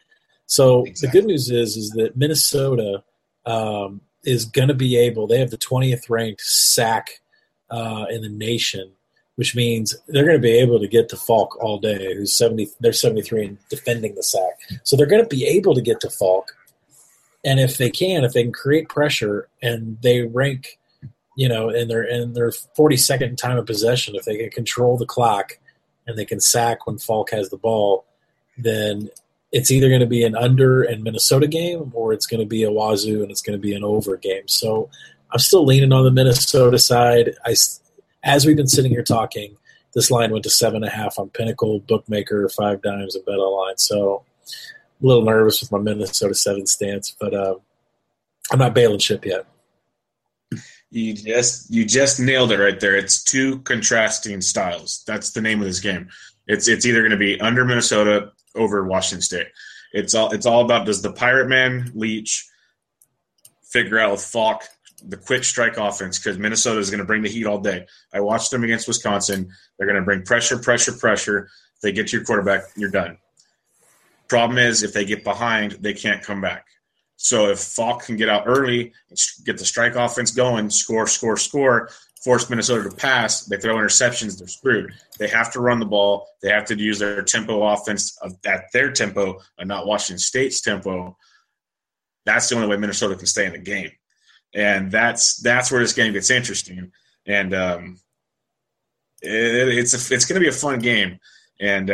So Exactly. the good news is that Minnesota is going to be able. They have the 20th ranked sack in the nation, which means they're going to be able to get to Falk all day. Who's 70? They're 73 and defending the sack, so they're going to be able to get to Falk. And if they can create pressure and they rank, in their 42nd time of possession, if they can control the clock and they can sack when Falk has the ball, then it's either going to be an under and Minnesota game or it's going to be a Wazoo and it's going to be an over game. So I'm still leaning on the Minnesota side. As we've been sitting here talking, this line went to 7.5 on Pinnacle, Bookmaker, 5 Dimes, and BetOnline. So a little nervous with my Minnesota 7 stance, but I'm not bailing ship yet. You just nailed it right there. It's two contrasting styles. That's the name of this game. It's either going to be under Minnesota, over Washington State. It's all about, does the Pirate Man Leach figure out with Falk the quick strike offense, because Minnesota is going to bring the heat all day. I watched them against Wisconsin. They're going to bring pressure. If they get to your quarterback, you're done. Problem is, if they get behind, they can't come back. So if Falk can get out early and get the strike offense going, score, force Minnesota to pass, they throw interceptions, they're screwed. They have to run the ball. They have to use their tempo offense at their tempo and not Washington State's tempo. That's the only way Minnesota can stay in the game. And that's where this game gets interesting. And it's going to be a fun game. And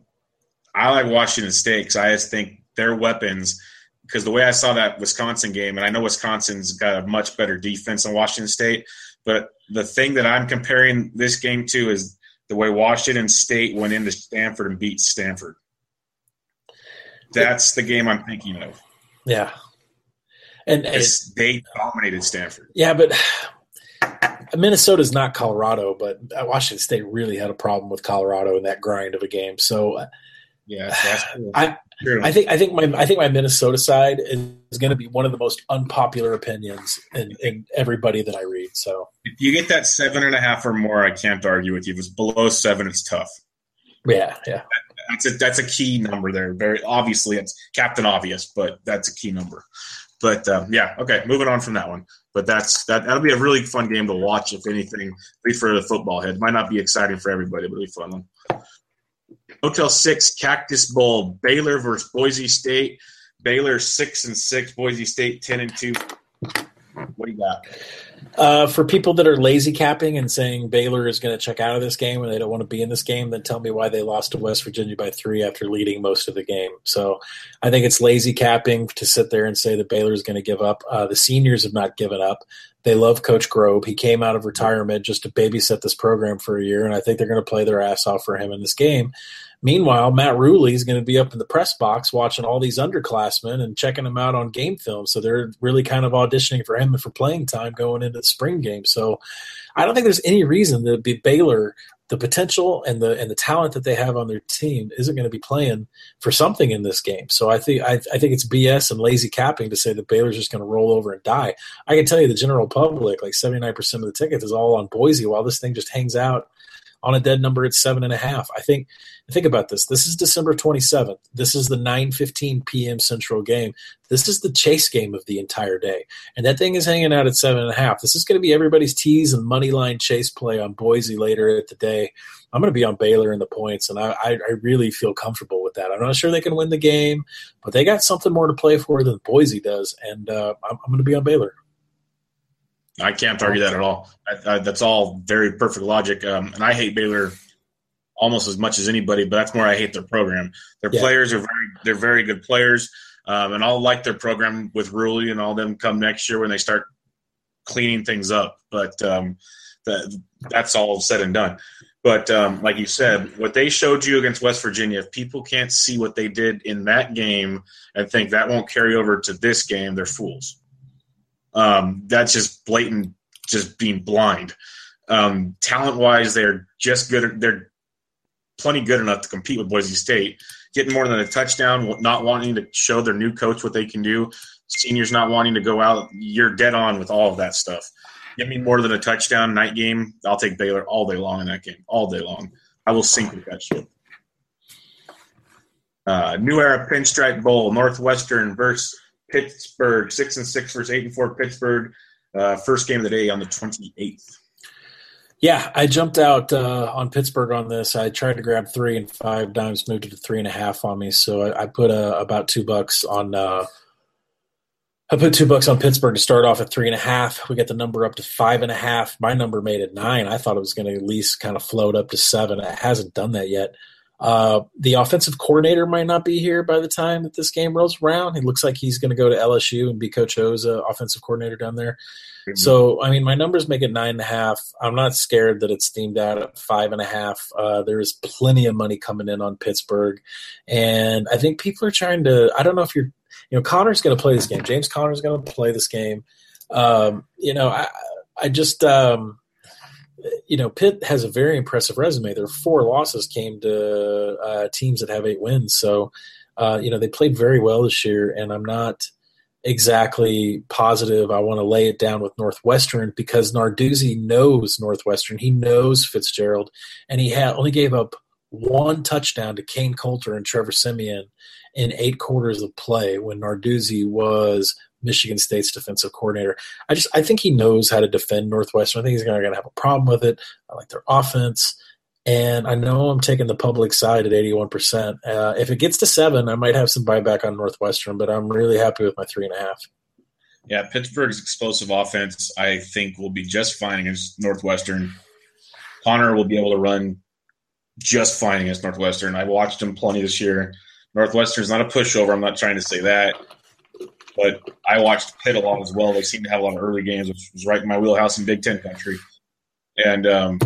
I like Washington State because I just think their weapons – because the way I saw that Wisconsin game, and I know Wisconsin's got a much better defense than Washington State, but the thing that I'm comparing this game to is the way Washington State went into Stanford and beat Stanford. That's the game I'm thinking of. Yeah. And they dominated Stanford. Yeah, but Minnesota's not Colorado, but Washington State really had a problem with Colorado in that grind of a game. So yeah, that's cool. I think my Minnesota side is going to be one of the most unpopular opinions in everybody that I read. So if you get that 7.5 or more, I can't argue with you. If it's below 7, it's tough. Yeah. That's a key number there. Very obviously, it's Captain Obvious, but that's a key number. But okay, moving on from that one. But that'll be a really fun game to watch, if anything, at least for the football head. Might not be exciting for everybody, but it'll be a fun one. Hotel 6 Cactus Bowl, Baylor versus Boise State. Baylor 6-6, Boise State 10-2. What do you got? For people that are lazy capping and saying Baylor is going to check out of this game and they don't want to be in this game, then tell me why they lost to West Virginia by 3 after leading most of the game. So I think it's lazy capping to sit there and say that Baylor is going to give up. The seniors have not given up. They love Coach Grobe. He came out of retirement just to babysit this program for a year, and I think they're going to play their ass off for him in this game. Meanwhile, Matt Ruley is going to be up in the press box watching all these underclassmen and checking them out on game film. So they're really kind of auditioning for him for playing time going into the spring game. So I don't think there's any reason that Baylor, the potential and the talent that they have on their team, isn't going to be playing for something in this game. So I think it's BS and lazy capping to say that Baylor's just going to roll over and die. I can tell you the general public, like 79% of the tickets is all on Boise, while this thing just hangs out on a dead number at 7.5. Think about this. This is December 27th. This is the 9:15 p.m. Central game. This is the chase game of the entire day. And that thing is hanging out at 7.5. This is going to be everybody's tease and money line chase play on Boise later at the day. I'm going to be on Baylor in the points, and I really feel comfortable with that. I'm not sure they can win the game, but they got something more to play for than Boise does, and I'm going to be on Baylor. I can't argue that at all. That's all very perfect logic. And I hate Baylor almost as much as anybody, but that's more I hate their program. Their players are they're very good players, and I'll like their program with Ruley and all them come next year when they start cleaning things up. But that's all said and done. But like you said, what they showed you against West Virginia, if people can't see what they did in that game and think that won't carry over to this game, they're fools. That's just blatant, just being blind. Talent-wise, they're just good. They're plenty good enough to compete with Boise State. Getting more than a touchdown, not wanting to show their new coach what they can do, seniors not wanting to go out. You're dead on with all of that stuff. Give me more than a touchdown night game. I'll take Baylor all day long in that game, all day long. I will sink with that shit. New Era Pinstripe Bowl, Northwestern versus Pittsburgh, 6-6 versus 8-4 Pittsburgh. First game of the day on the 28th. Yeah, I jumped out on Pittsburgh on this. I tried to grab 3 and 5 dimes, moved it to 3.5 on me. So I put about $2 on. I put $2 on Pittsburgh to start off at 3.5. We got the number up to 5.5. My number made it 9. I thought it was going to at least kind of float up to 7. It hasn't done that yet. The offensive coordinator might not be here by the time that this game rolls around. It looks like he's going to go to LSU and be Coach O's offensive coordinator down there. Mm-hmm. So, I mean, my numbers make it 9.5. I'm not scared that it's themed out at 5.5. There's plenty of money coming in on Pittsburgh. And I think people are trying to – I don't know if you're – Connor's going to play this game. James Connor's going to play this game. Pitt has a very impressive resume. Their 4 losses came to teams that have 8 wins. So, they played very well this year, and I'm not exactly positive I want to lay it down with Northwestern because Narduzzi knows Northwestern. He knows Fitzgerald, and he only gave up 1 touchdown to Kane Coulter and Trevor Siemian in 8 quarters of play when Narduzzi was Michigan State's defensive coordinator. I think he knows how to defend Northwestern. I think he's going to have a problem with it. I like their offense. And I know I'm taking the public side at 81%. If it gets to 7, I might have some buyback on Northwestern, but I'm really happy with my 3.5. Yeah, Pittsburgh's explosive offense, I think, will be just fine against Northwestern. Connor will be able to run just fine against Northwestern. I've watched him plenty this year. Northwestern's not a pushover. I'm not trying to say that. But I watched Pitt a lot as well. They seem to have a lot of early games, which was right in my wheelhouse in Big Ten country. And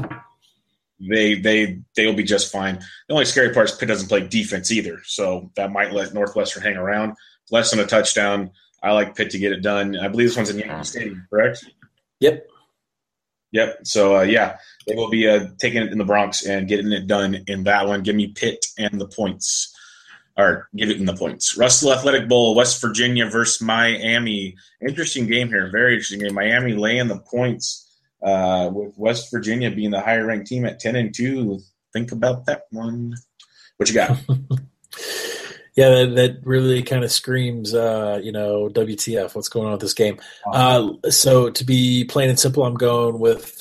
they'll be just fine. The only scary part is Pitt doesn't play defense either, so that might let Northwestern hang around. Less than a touchdown. I like Pitt to get it done. I believe this one's in Yankee Stadium, correct? Yep. So, they will be taking it in the Bronx and getting it done in that one. Give me Pitt and the points. Or give it in the points. Russell Athletic Bowl, West Virginia versus Miami. Interesting game here. Very interesting game. Miami laying the points with West Virginia being the higher-ranked team at 10-2. Think about that one. What you got? Yeah, that really kind of screams, WTF, what's going on with this game. So to be plain and simple, I'm going with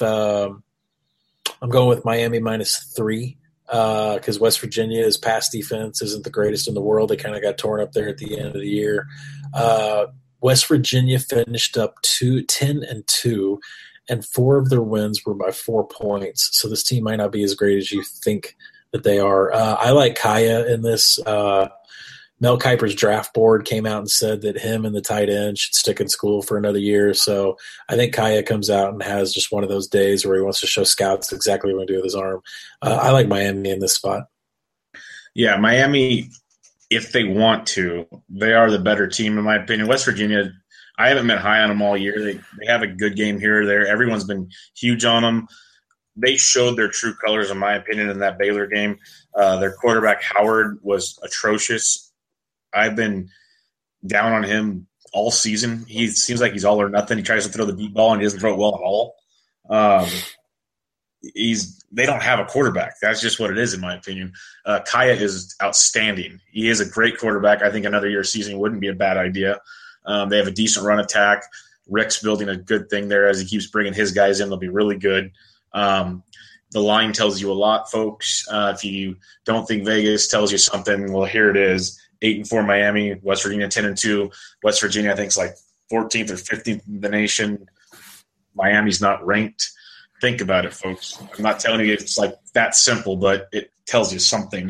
Miami -3. Because West Virginia's pass defense isn't the greatest in the world. They kind of got torn up there at the end of the year. West Virginia finished up 10-2, and 4 of their wins were by 4 points. So this team might not be as great as you think that they are. I like Kaya in this. Mel Kiper's draft board came out and said that him and the tight end should stick in school for another year. So I think Kaya comes out and has just one of those days where he wants to show scouts exactly what to do with his arm. I like Miami in this spot. Yeah, Miami, if they want to, they are the better team in my opinion. West Virginia, I haven't been high on them all year. They have a good game here or there. Everyone's been huge on them. They showed their true colors, in my opinion, in that Baylor game. Their quarterback, Howard, was atrocious. I've been down on him all season. He seems like he's all or nothing. He tries to throw the deep ball, and he doesn't throw it well at all. They don't have a quarterback. That's just what it is, in my opinion. Kaya is outstanding. He is a great quarterback. I think another year season wouldn't be a bad idea. They have a decent run attack. Rick's building a good thing there as he keeps bringing his guys in. They'll be really good. The line tells you a lot, folks. If you don't think Vegas tells you something, well, here it is. 8-4 Miami, West Virginia 10-2. West Virginia, I think, is like 14th or 15th in the nation. Miami's not ranked. Think about it, folks. I'm not telling you it's like that simple, but it tells you something.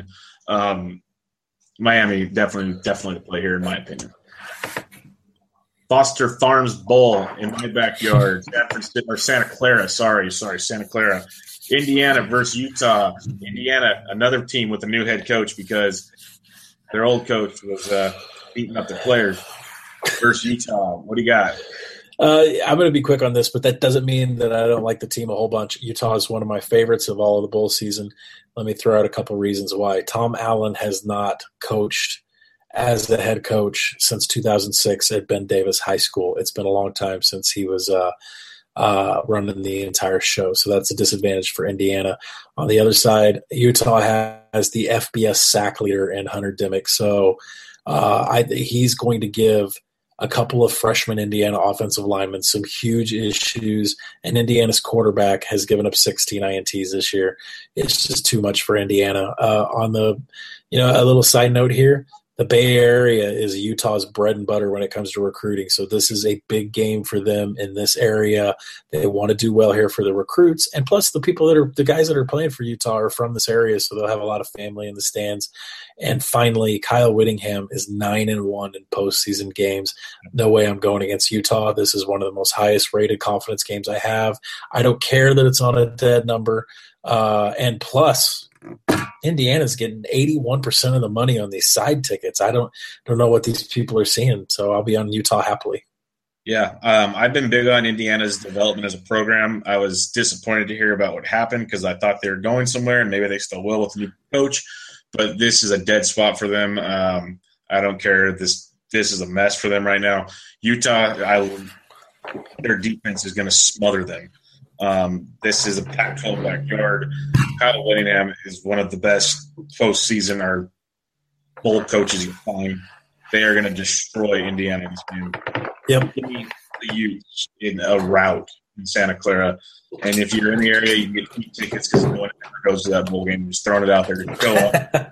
Miami definitely to play here, in my opinion. Foster Farms Bowl in my backyard. Santa Clara. Sorry, Santa Clara. Indiana versus Utah. Indiana, another team with a new head coach because their old coach was beating up the players. Versus Utah. What do you got? I'm going to be quick on this, but that doesn't mean that I don't like the team a whole bunch. Utah is one of my favorites of all of the bowl season. Let me throw out a couple reasons why. Tom Allen has not coached as the head coach since 2006 at Ben Davis High School. It's been a long time since he was running the entire show, so that's a disadvantage for Indiana. On the other side, Utah has the FBS sack leader in Hunter Dimick. So he's going to give a couple of freshman Indiana offensive linemen some huge issues, and Indiana's quarterback has given up 16 INTs this year. It's just too much for Indiana. A little side note here, the Bay Area is Utah's bread and butter when it comes to recruiting. So this is a big game for them in this area. They want to do well here for the recruits. And plus the guys that are playing for Utah are from this area, so they'll have a lot of family in the stands. And finally, Kyle Whittingham is 9-1 in postseason games. No way I'm going against Utah. This is one of the most highest rated confidence games I have. I don't care that it's on a dead number. And plus, Indiana's getting 81% of the money on these side tickets. I don't know what these people are seeing, so I'll be on Utah happily. Yeah, I've been big on Indiana's development as a program. I was disappointed to hear about what happened because I thought they were going somewhere, and maybe they still will with a new coach. But this is a dead spot for them. I don't care. This is a mess for them right now. Utah, their defense is going to smother them. This is a Pac-12 backyard. Kyle Whittingham is one of the best postseason or bowl coaches you find. They are going to destroy Indiana in this game. Yep. The Utes in a rout in Santa Clara. And if you're in the area, you can get cheap tickets because no one ever goes to that bowl game. Just throwing it out there to show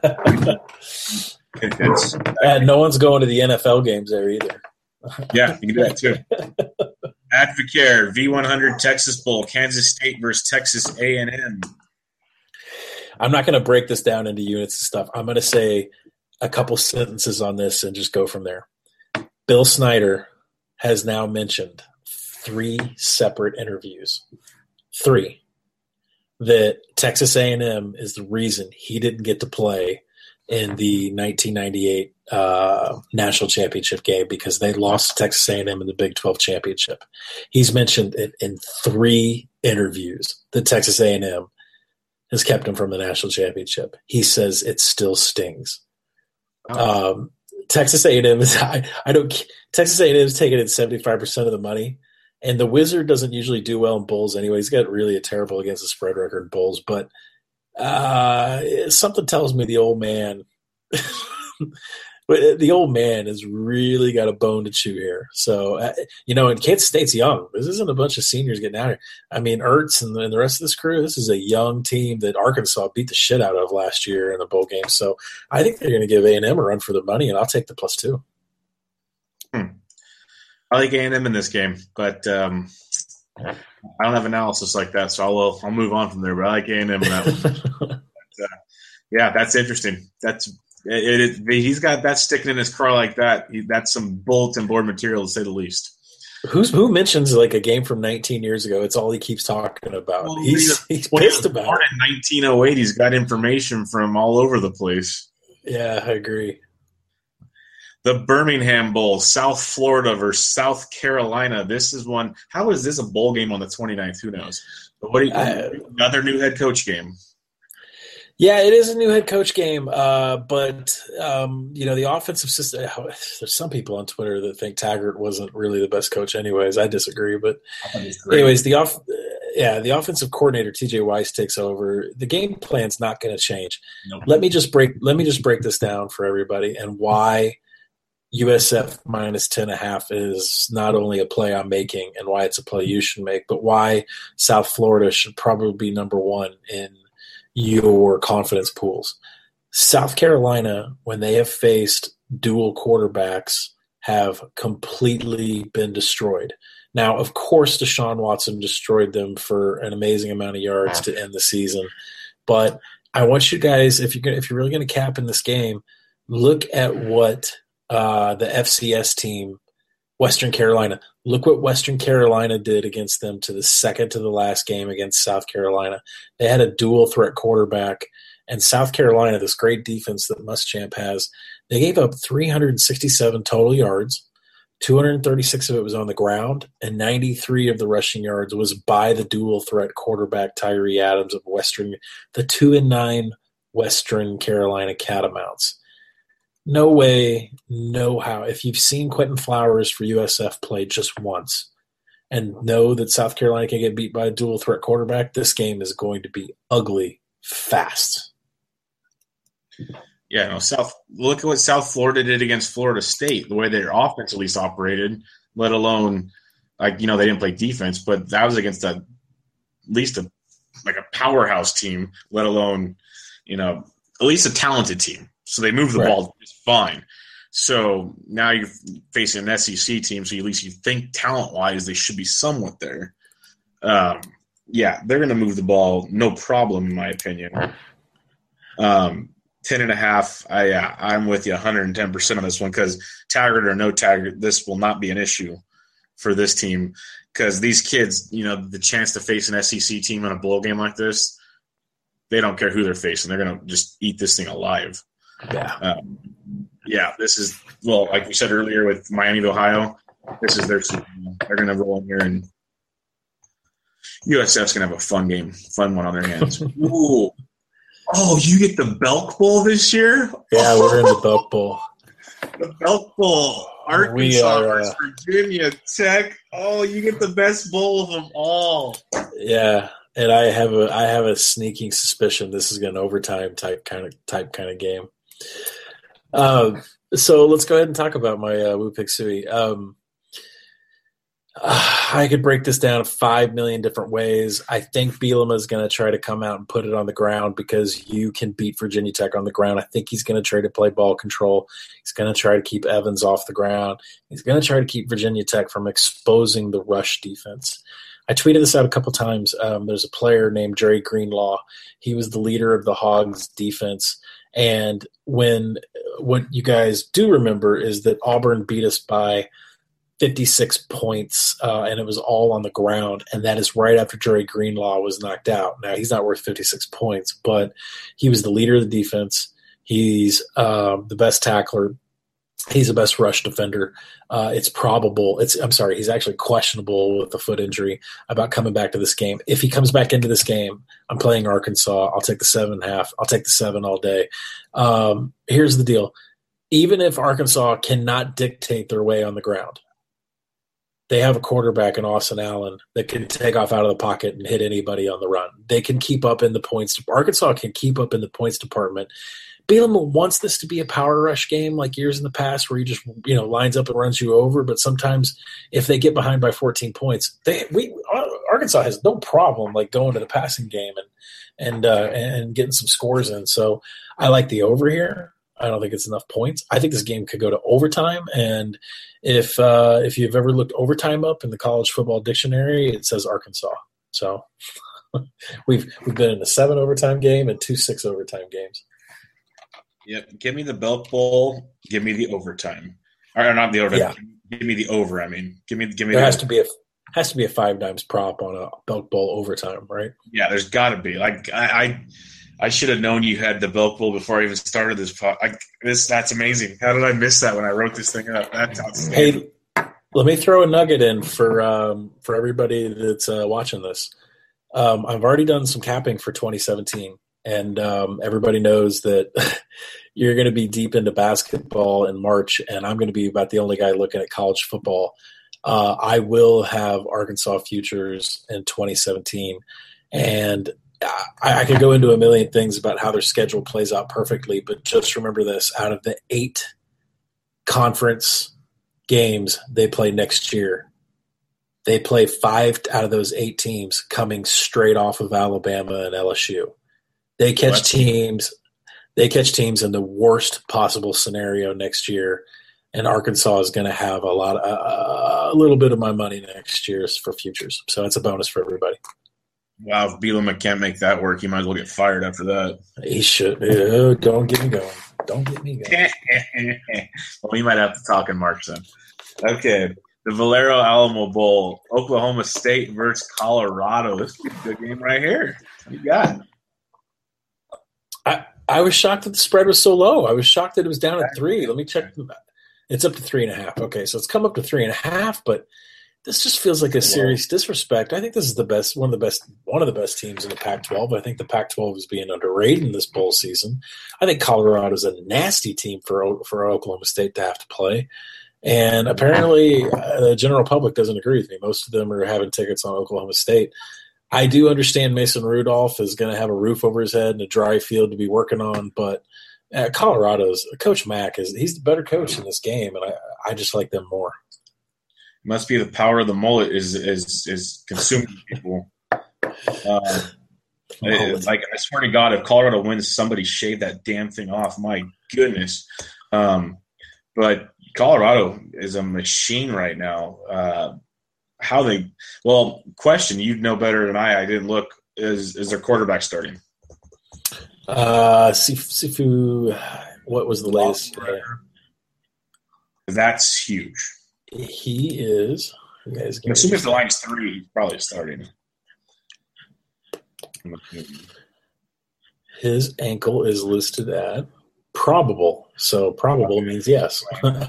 up. No one's going to the NFL games there either. Yeah, you can do that too. Advocare, V100 Texas Bowl, Kansas State versus Texas A&M. I'm not going to break this down into units and stuff. I'm going to say a couple sentences on this and just go from there. Bill Snyder has now mentioned 3 separate interviews. 3. That Texas A&M is the reason he didn't get to play in the 1998 national championship game because they lost to Texas A&M in the Big 12 championship. He's mentioned it in 3 interviews that Texas A&M has kept him from the national championship. He says it still stings. Texas A&M is Texas A&M is taking in 75% of the money, and the Wizard doesn't usually do well in bowls anyway. He's got really a terrible against the spread record in bowls, but something tells me the old man has really got a bone to chew here. So, and Kansas State's young. This isn't a bunch of seniors getting out here. I mean, Ertz and the rest of this crew, this is a young team that Arkansas beat the shit out of last year in the bowl game. So I think they're going to give A&M a run for the money, and I'll take the +2. I like A&M in this game, but I don't have analysis like that, so I'll move on from there. But I like A&M in that one. Yeah, that's interesting. He's got that sticking in his car like that. That's some bulletin board material, to say the least. Who mentions like a game from 19 years ago? It's all he keeps talking about. Well, he's pissed about it. In 1908, he's got information from all over the place. Yeah, I agree. The Birmingham Bowl, South Florida versus South Carolina. This is one. How is this a bowl game on the 29th? Who knows? But another new head coach game. Yeah, it is a new head coach game, but the offensive system. There's some people on Twitter that think Taggart wasn't really the best coach, anyways. I disagree, but anyways, the offensive coordinator TJ Weiss takes over. The game plan's not going to change. Nope. Let me just break this down for everybody and why USF -10.5 is not only a play I'm making and why it's a play you should make, but why South Florida should probably be number 1 in your confidence pools. South Carolina, when they have faced dual quarterbacks, have completely been destroyed. Now, of course, Deshaun Watson destroyed them for an amazing amount of yards to end the season. But I want you guys, if you're really going to cap in this game, look at what the FCS team, Western Carolina. Look what Western Carolina did against them to the second to the last game against South Carolina. They had a dual threat quarterback, and South Carolina, this great defense that Muschamp has, they gave up 367 total yards. 236 of it was on the ground, and 93 of the rushing yards was by the dual threat quarterback Tyree Adams of the 2-9 Western Carolina Catamounts. No way, no how. If you've seen Quentin Flowers for USF play just once and know that South Carolina can get beat by a dual threat quarterback, this game is going to be ugly fast. Yeah, no, look at what South Florida did against Florida State, the way their offense at least operated, let alone, they didn't play defense, but that was against at least a powerhouse team, let alone, at least a talented team. So they moved the ball just fine. So now you're facing an SEC team, so at least you think talent-wise they should be somewhat there. Yeah, they're going to move the ball, no problem, in my opinion. 10.5. I'm with you 110% on this one because Taggart or no Taggart, this will not be an issue for this team because these kids, the chance to face an SEC team in a bowl game like this, they don't care who they're facing. They're going to just eat this thing alive. Yeah. This is, like we said earlier with Miami of Ohio, this is their season. They're going to roll in here and USF's going to have a fun one on their hands. Ooh. Oh, you get the Belk Bowl this year? Yeah, we're in the Belk Bowl. The Belk Bowl. Arkansas versus Virginia Tech. Oh, you get the best bowl of them all. Yeah, and I have a sneaking suspicion this is an overtime type kind of game. So let's go ahead and talk about my Woo Pig Sooie. I could break this down 5 million different ways. I think Bielema is going to try to come out and put it on the ground because you can beat Virginia Tech on the ground. I think he's going to try to play ball control. He's going to try to keep Evans off the ground. He's going to try to keep Virginia Tech from exposing the rush defense. I tweeted this out a couple times. There's a player named Jerry Greenlaw. He was the leader of the Hogs defense. And what you guys do remember is that Auburn beat us by 56 points, and it was all on the ground, and that is right after Jerry Greenlaw was knocked out. Now, he's not worth 56 points, but he was the leader of the defense. He's the best tackler. He's the best rush defender. He's actually questionable with the foot injury about coming back to this game. If he comes back into this game, I'm playing Arkansas. I'll take the 7.5. I'll take the 7 all day. Here's the deal. Even if Arkansas cannot dictate their way on the ground, they have a quarterback in Austin Allen that can take off out of the pocket and hit anybody on the run. They can keep up in the points. Arkansas can keep up in the points department. Bielema wants this to be a power rush game like years in the past where he just lines up and runs you over. But sometimes if they get behind by 14 points, Arkansas has no problem going to the passing game and getting some scores in. So I like the over here. I don't think it's enough points. I think this game could go to overtime. And if you've ever looked overtime up in the college football dictionary, it says Arkansas. So we've been in a 7 overtime game and 2 6 overtime games. Yep. Give me the Belk Bowl. Give me the overtime. Or not the overtime. Yeah. Give me the over. I mean, give me. There has to be a 5 times prop on a Belk Bowl overtime, right? Yeah, there's got to be. I should have known you had the Belk Bowl before I even started this. That's amazing. How did I miss that when I wrote this thing up? That's outstanding. Hey, let me throw a nugget in for everybody that's watching this. I've already done some capping for 2017, and everybody knows that you're going to be deep into basketball in March, and I'm going to be about the only guy looking at college football. I will have Arkansas futures in 2017, and I could go into a million things about how their schedule plays out perfectly, but just remember this. Out of the 8 conference games they play next year, they play 5 out of those 8 teams coming straight off of Alabama and LSU. They catch teams in the worst possible scenario next year, and Arkansas is going to have a little bit of my money next year for futures. So it's a bonus for everybody. Wow, if Bielema can't make that work, he might as well get fired after that. He should. Don't get me going. Don't get me going. Well, we might have to talk in March then. Okay, the Valero Alamo Bowl, Oklahoma State versus Colorado. This is a good game right here. What you got? I was shocked that the spread was so low. I was shocked that it was down at 3. Let me check. It's up to 3.5. Okay, so it's come up to 3.5, but this just feels like a serious disrespect. I think this is one of the best teams in the Pac-12. I think the Pac-12 is being underrated in this bowl season. I think Colorado is a nasty team for Oklahoma State to have to play. And apparently the general public doesn't agree with me. Most of them are having tickets on Oklahoma State. I do understand Mason Rudolph is going to have a roof over his head and a dry field to be working on, but Colorado's Coach Mack he's the better coach in this game, and I just like them more. Must be the power of the mullet is consuming people. Like, I swear to God, if Colorado wins, somebody shave that damn thing off. My goodness. But Colorado is a machine right now. Question, you'd know better than I didn't look, is their quarterback starting? Sifu, what was the latest? That's huge. He is. Assuming if the line's 3, he's probably starting. His ankle is listed at probable. So probable means yes.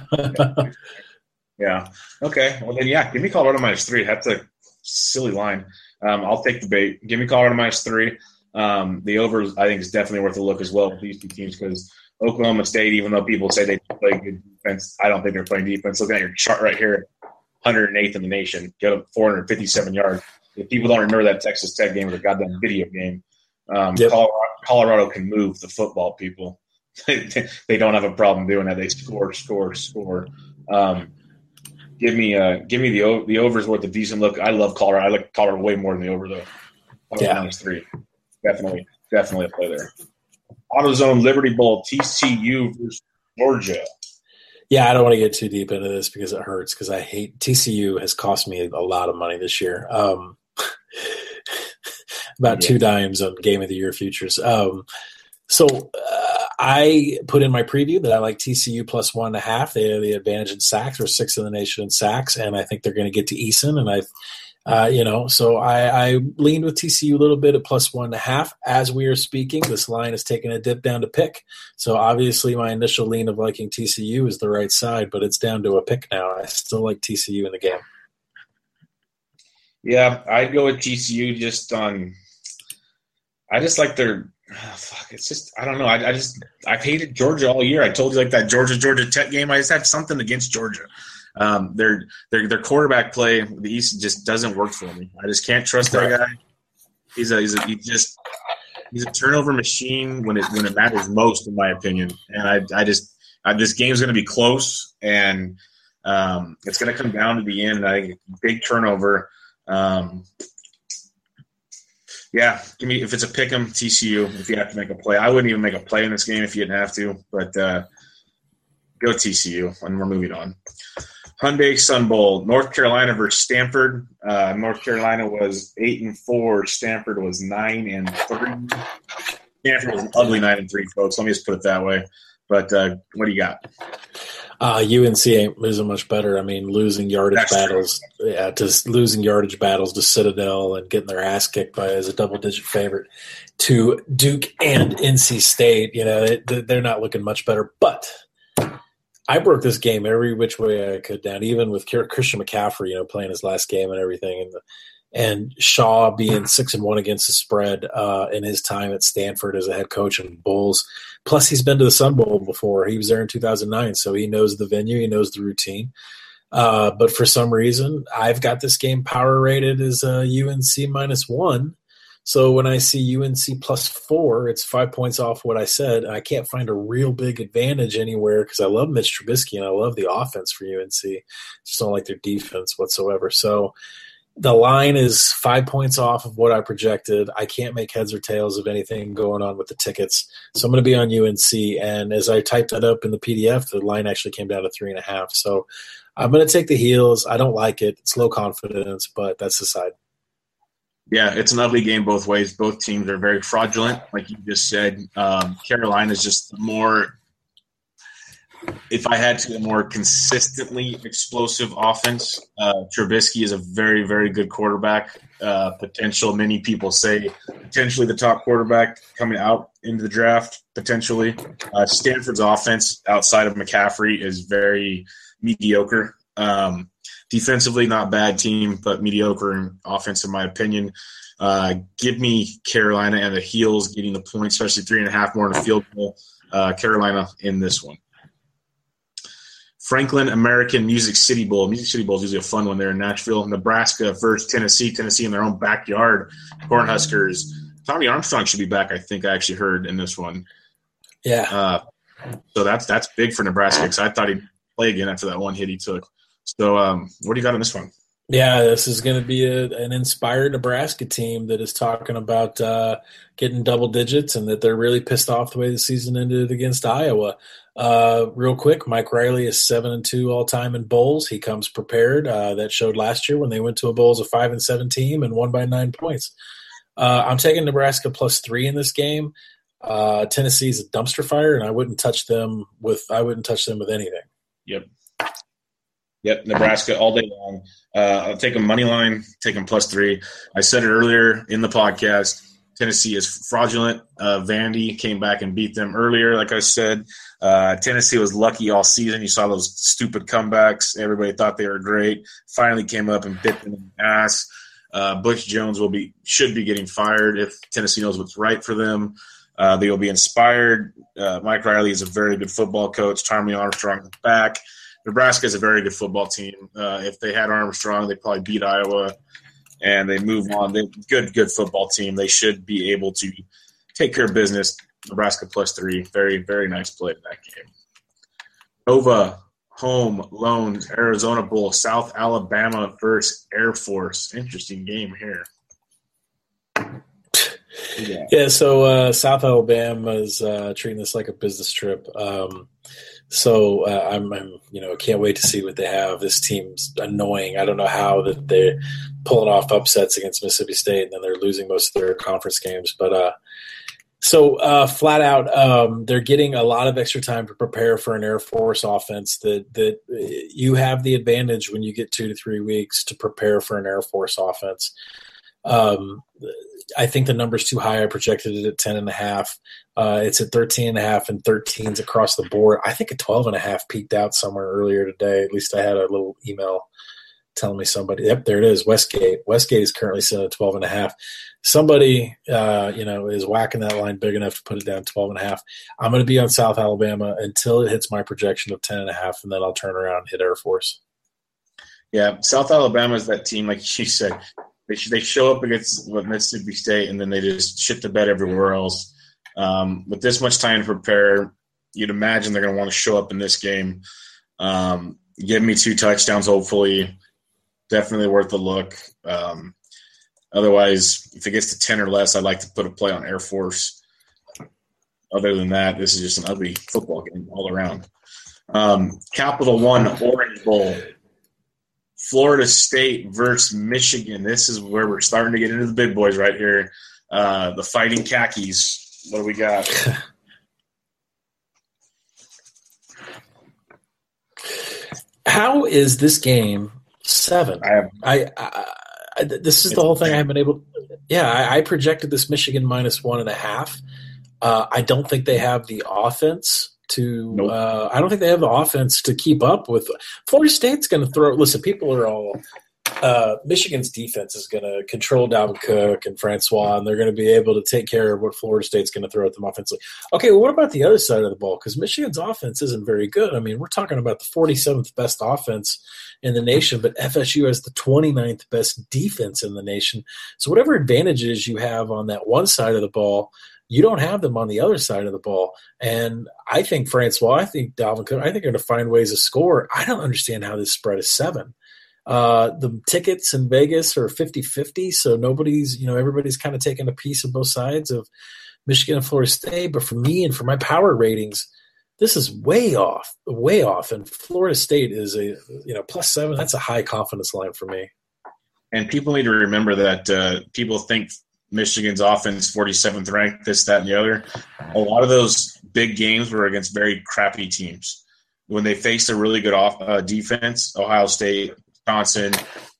Yeah. Okay. Well, then, give me Colorado -3. That's a silly line. I'll take the bait. Give me Colorado -3. The over, I think, is definitely worth a look as well with these two teams because Oklahoma State, even though people say they play good defense, I don't think they're playing defense. Looking at your chart right here, 108th in the nation, get up 457 yards. If people don't remember that Texas Tech game with a goddamn video game, Colorado can move the football, people. They don't have a problem doing that. They score. Give me the over is worth a decent look. I love Colorado. I like Colorado way more than the over though. -3. Definitely a play there. AutoZone Liberty Bowl, TCU versus Georgia. Yeah, I don't want to get too deep into this because it hurts because I hate TCU has cost me a lot of money this year. About 2 dimes on Game of the Year futures. So I put in my preview that I like TCU +1.5. They have the advantage in sacks. We're 6th in the nation in sacks, and I think they're going to get to Eason. And so I leaned with TCU a little bit at +1.5. As we are speaking, this line is taking a dip down to pick. So obviously my initial lean of liking TCU is the right side, but it's down to a pick now. I still like TCU in the game. Yeah, I'd go with TCU just on – I just like their it's just – I don't know. I've hated Georgia all year. I told you like that Georgia Tech game. I just have something against Georgia. Their quarterback play, the East just doesn't work for me. I just can't trust that guy. He's a turnover machine when it matters most, in my opinion. And this game's going to be close, and it's going to come down to the end. I think big turnover. Give me if it's a pick 'em TCU. If you have to make a play, I wouldn't even make a play in this game if you didn't have to. But go TCU, and we're moving on. Hyundai Sun Bowl, North Carolina versus Stanford. North Carolina was 8-4. Stanford was 9-3. Stanford was an ugly 9-3, folks. Let me just put it that way. But what do you got? UNC ain't losing much better. I mean, losing yardage battles to Citadel and getting their ass kicked by as a double-digit favorite to Duke and NC State. They're not looking much better, but I broke this game every which way I could down, even with Christian McCaffrey, playing his last game and everything, and Shaw being 6-1 against the spread in his time at Stanford as a head coach and Bulls. Plus, he's been to the Sun Bowl before. He was there in 2009, so he knows the venue, he knows the routine. But for some reason, I've got this game power rated as UNC -1. So when I see UNC +4, it's 5 points off what I said. And I can't find a real big advantage anywhere because I love Mitch Trubisky and I love the offense for UNC. Just don't like their defense whatsoever. So the line is 5 points off of what I projected. I can't make heads or tails of anything going on with the tickets. So I'm going to be on UNC. And as I typed that up in the PDF, the line actually came down to 3.5. So I'm going to take the heels. I don't like it. It's low confidence, but that's the side. Yeah, it's an ugly game both ways. Both teams are very fraudulent, like you just said. Carolina's just more – if I had to, a more consistently explosive offense. Trubisky is a very, very good quarterback. Potential, many people say, potentially the top quarterback coming out into the draft, potentially. Stanford's offense outside of McCaffrey is very mediocre. Defensively, not bad team, but mediocre in offense, in my opinion. Give me Carolina and the heels getting the points, especially 3.5 more in a field goal. Carolina in this one. Franklin American Music City Bowl. Music City Bowl is usually a fun one there in Nashville. Nebraska versus Tennessee. Tennessee in their own backyard. Cornhuskers. Tommy Armstrong should be back, I think I actually heard in this one. Yeah. So that's big for Nebraska because I thought he'd play again after that one hit he took. So what do you got on this one? Yeah, this is going to be an inspired Nebraska team that is talking about getting double digits and that they're really pissed off the way the season ended against Iowa. Real quick, Mike Riley is 7-2 all time in bowls. He comes prepared. That showed last year when they went to a bowl as a 5-7 team and won by 9 points. I'm taking Nebraska +3 in this game. Tennessee's a dumpster fire, and I wouldn't touch them with anything. Yep, Nebraska all day long. I'll take them money line, take them +3. I said it earlier in the podcast. Tennessee is fraudulent. Vandy came back and beat them earlier, like I said. Tennessee was lucky all season. You saw those stupid comebacks. Everybody thought they were great. Finally came up and bit them in the ass. Butch Jones should be getting fired if Tennessee knows what's right for them. They will be inspired. Mike Riley is a very good football coach. Tommy Armstrong is back. Nebraska is a very good football team. If they had Armstrong, they'd probably beat Iowa, and they move on. They're good football team. They should be able to take care of business. Nebraska +3. Very, very nice play in that game. Nova home loans Arizona Bowl, South Alabama versus Air Force. Interesting game here. Yeah, so South Alabama is treating this like a business trip. So I'm can't wait to see what they have. This team's annoying. I don't know how that they're pulling off upsets against Mississippi State and then they're losing most of their conference games. But flat out, they're getting a lot of extra time to prepare for an Air Force offense that you have the advantage when you get 2 to 3 weeks to prepare for an Air Force offense. I think the number's too high. I projected it at 10.5. It's at 13.5 and 13s across the board. I think a 12.5 peaked out somewhere earlier today. At least I had a little email telling me somebody. Yep, there it is. Westgate is currently sitting at 12.5. Somebody, is whacking that line big enough to put it down 12.5. I'm going to be on South Alabama until it hits my projection of 10.5, and then I'll turn around and hit Air Force. Yeah, South Alabama is that team, like you said. They show up against Mississippi State, and then they just shit the bed everywhere else. With this much time to prepare, you'd imagine they're going to want to show up in this game. Give me 2 touchdowns, hopefully. Definitely worth a look. Otherwise, if it gets to 10 or less, I'd like to put a play on Air Force. Other than that, this is just an ugly football game all around. Capital One Orange Bowl. Florida State versus Michigan. This is where we're starting to get into the big boys right here. The Fighting Khakis. What do we got? How is this game 7? This is the whole thing I haven't been able – I projected this Michigan -1.5. I don't think they have the offense to nope. I don't think they have the offense to keep up with. Florida State's going to throw – listen, people are all Michigan's defense is going to control Dalvin Cook and Francois, and they're going to be able to take care of what Florida State's going to throw at them offensively. Okay, well, what about the other side of the ball? Because Michigan's offense isn't very good. I mean, we're talking about the 47th best offense in the nation, but FSU has the 29th best defense in the nation. So whatever advantages you have on that one side of the ball, you don't have them on the other side of the ball. And I think Francois, I think Dalvin Cook, I think they're going to find ways to score. I don't understand how this spread is 7. The tickets in Vegas are 50-50, so everybody's kind of taking a piece of both sides of Michigan and Florida State. But for me and for my power ratings, this is way off. And Florida State is a +7. That's a high confidence line for me. And people need to remember that people think Michigan's offense 47th ranked, this, that, and the other. A lot of those big games were against very crappy teams. When they faced a really good defense, Ohio State, Wisconsin,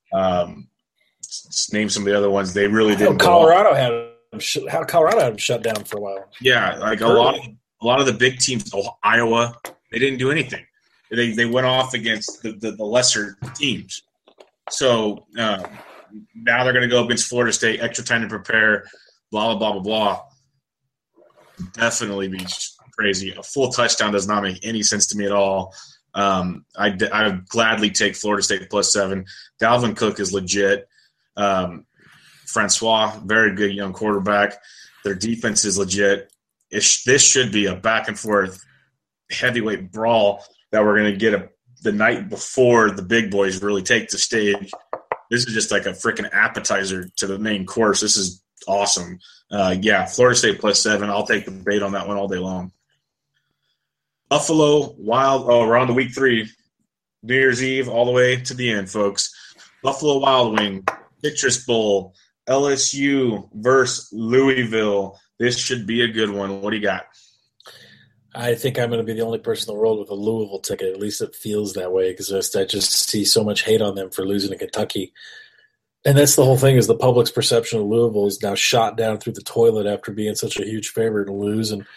name some of the other ones, they really didn't. Colorado had them shut down for a while. Yeah, like a lot of the big teams, Iowa, they didn't do anything. They went off against the lesser teams. So now they're going to go against Florida State, extra time to prepare, blah, blah, blah, blah, blah. Definitely be crazy. A full touchdown does not make any sense to me at all. I would gladly take Florida State +7. Dalvin Cook is legit. Francois, very good young quarterback. Their defense is legit. This should be a back and forth heavyweight brawl that we're going to get the night before the big boys really take the stage. This is just like a freaking appetizer to the main course. This is awesome. Florida State +7. I'll take the bait on that one all day long. Buffalo Wild. Oh, we're on to week 3. New Year's Eve all the way to the end, folks. Buffalo Wild Wing, Citrus Bowl, LSU versus Louisville. This should be a good one. What do you got? I think I'm going to be the only person in the world with a Louisville ticket. At least it feels that way because I just see so much hate on them for losing to Kentucky. And that's the whole thing is the public's perception of Louisville is now shot down through the toilet after being such a huge favorite to lose. And,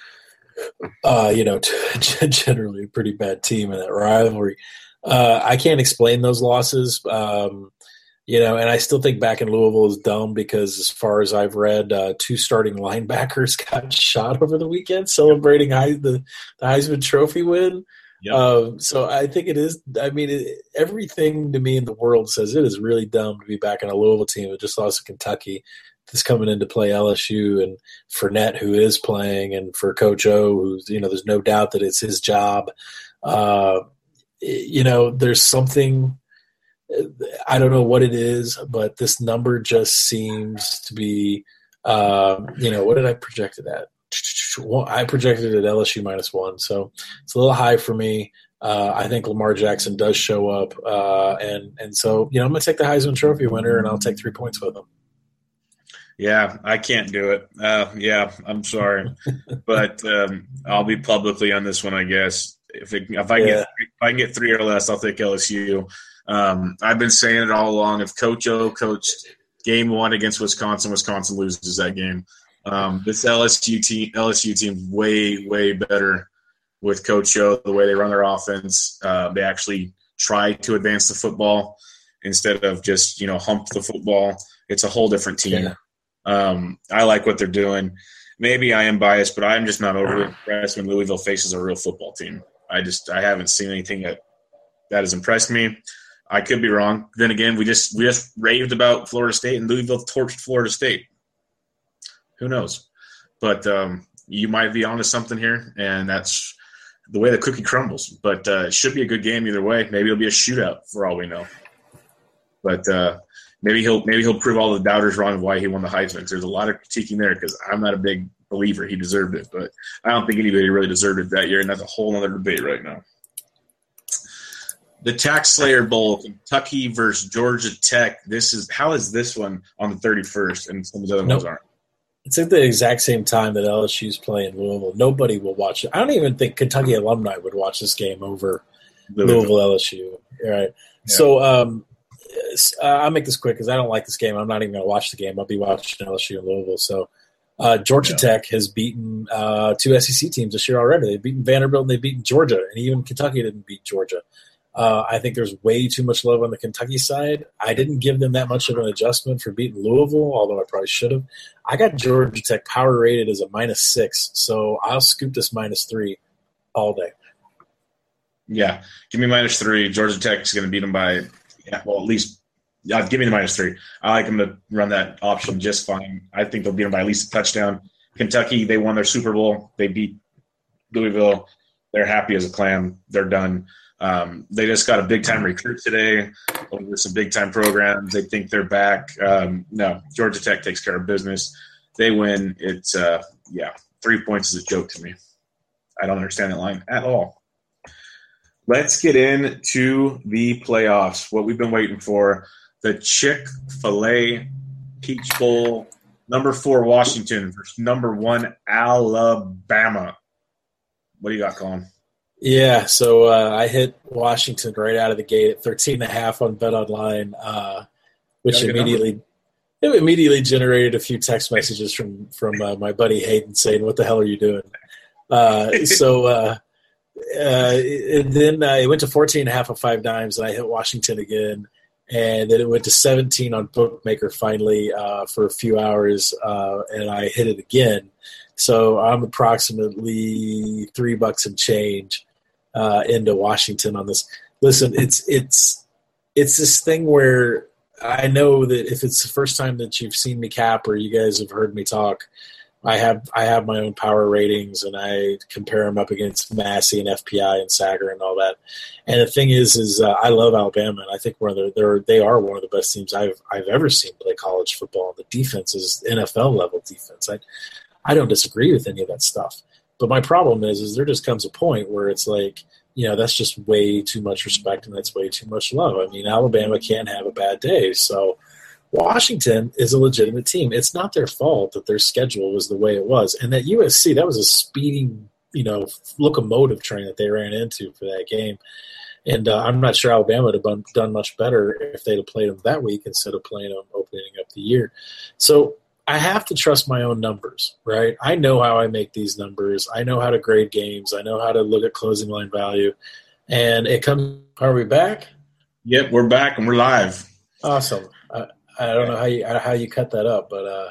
generally a pretty bad team in that rivalry. I can't explain those losses. And I still think back in Louisville is dumb because as far as I've read, 2 starting linebackers got shot over the weekend celebrating the Heisman Trophy win. Yep. So I think it is – everything to me in the world says it is really dumb to be back in a Louisville team that just lost to Kentucky that's coming in to play LSU and Fournette who is playing and for Coach O who's – there's no doubt that it's his job. There's something – I don't know what it is, but this number just seems to be, what did I project it at? I projected it at LSU -1, so it's a little high for me. I think Lamar Jackson does show up, and so I'm going to take the Heisman Trophy winner, and I'll take 3 points with him. Yeah, I can't do it. I'm sorry, but I'll be publicly on this one, I guess. If I can get 3 or less, I'll take LSU. I've been saying it all along. If Coach O coached game 1 against Wisconsin loses that game. This LSU team way, way better with Coach O, the way they run their offense. They actually try to advance the football instead of just, hump the football. It's a whole different team. Yeah. I like what they're doing. Maybe I am biased, but I'm just not overly impressed when Louisville faces a real football team. I haven't seen anything that has impressed me. I could be wrong. Then again, we just raved about Florida State, and Louisville torched Florida State. Who knows? But you might be onto something here, and that's the way the cookie crumbles. But it should be a good game either way. Maybe it'll be a shootout for all we know. But maybe he'll prove all the doubters wrong of why he won the Heisman. There's a lot of critiquing there because I'm not a big believer he deserved it, but I don't think anybody really deserved it that year, and that's a whole other debate right now. The Tax Slayer Bowl, Kentucky versus Georgia Tech. How is this one on the 31st and some of the other ones aren't? It's at the exact same time that LSU's playing Louisville. Nobody will watch it. I don't even think Kentucky alumni would watch this game over Louisville LSU. Right. Yeah. So I'll make this quick because I don't like this game. I'm not even going to watch the game. I'll be watching LSU and Louisville. So Georgia Tech has beaten 2 SEC teams this year already. They've beaten Vanderbilt and they've beaten Georgia, and even Kentucky didn't beat Georgia. I think there's way too much love on the Kentucky side. I didn't give them that much of an adjustment for beating Louisville, although I probably should have. I got Georgia Tech power rated as a -6, so I'll scoop this -3 all day. Yeah, give me -3. Georgia Tech is going to beat them by, at least give me the -3. I like them to run that option just fine. I think they'll beat them by at least a touchdown. Kentucky, they won their Super Bowl. They beat Louisville. They're happy as a clam. They're done. They just got a big-time recruit today over some big-time programs. They think they're back. No, Georgia Tech takes care of business. They win. It's 3 points is a joke to me. I don't understand that line at all. Let's get into the playoffs, what we've been waiting for. The Chick-fil-A Peach Bowl, number 4 Washington versus number 1 Alabama. What do you got, Colin? Yeah, so I hit Washington right out of the gate at 13.5 on BetOnline, which immediately generated a few text messages from my buddy Hayden saying, "What the hell are you doing?" And then it went to 14.5 on 5 dimes, and I hit Washington again, and then it went to 17 on Bookmaker finally for a few hours, and I hit it again. So I'm approximately $3 and change into Washington on this. Listen, it's this thing where I know that if it's the first time that you've seen me cap or you guys have heard me talk I have my own power ratings, and I compare them up against Massey and FPI and Sager and all that. And the thing is I love Alabama, and I think they are one of the best teams I've ever seen play college football. The defense is NFL level defense. I don't disagree with any of that stuff. But my problem is there just comes a point where it's like, that's just way too much respect, and that's way too much love. I mean, Alabama can't have a bad day, so. Washington is a legitimate team. It's not their fault that their schedule was the way it was. And that USC, that was a speeding, locomotive train that they ran into for that game. And I'm not sure Alabama would have done much better if they'd have played them that week instead of playing them opening up the year. So I have to trust my own numbers, right? I know how I make these numbers. I know how to grade games. I know how to look at closing line value. And it comes – are we back? Yep, we're back and we're live. Awesome. I don't know how you cut that up, but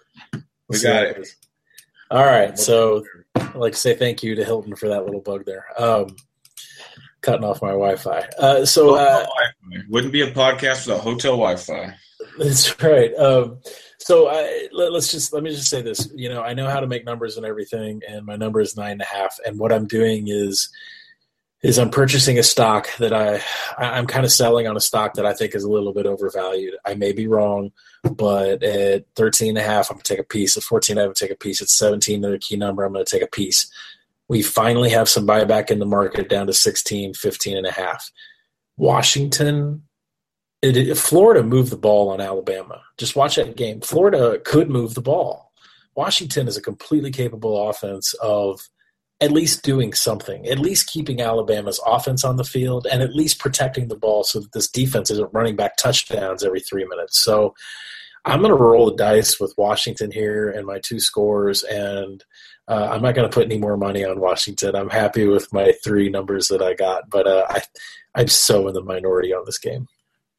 we got it. All right, so I'd like to say thank you to Hilton for that little bug there, cutting off my Wi-Fi. Wouldn't be a podcast without hotel Wi-Fi. That's right. So let me just say this. I know how to make numbers and everything, and my number is 9.5. And what I'm doing is I'm purchasing a stock that I'm kind of selling on a stock that I think is a little bit overvalued. I may be wrong, but at 13.5, I'm going to take a piece. At 14, I'm going to take a piece. At 17, another key number, I'm going to take a piece. We finally have some buyback in the market down to 16, 15.5. Washington, Florida moved the ball on Alabama. Just watch that game. Florida could move the ball. Washington is a completely capable offense of at least doing something, at least keeping Alabama's offense on the field and at least protecting the ball so that this defense isn't running back touchdowns every 3 minutes. So I'm going to roll the dice with Washington here and my 2 scores, and I'm not going to put any more money on Washington. I'm happy with my 3 numbers that I got, but I'm so in the minority on this game.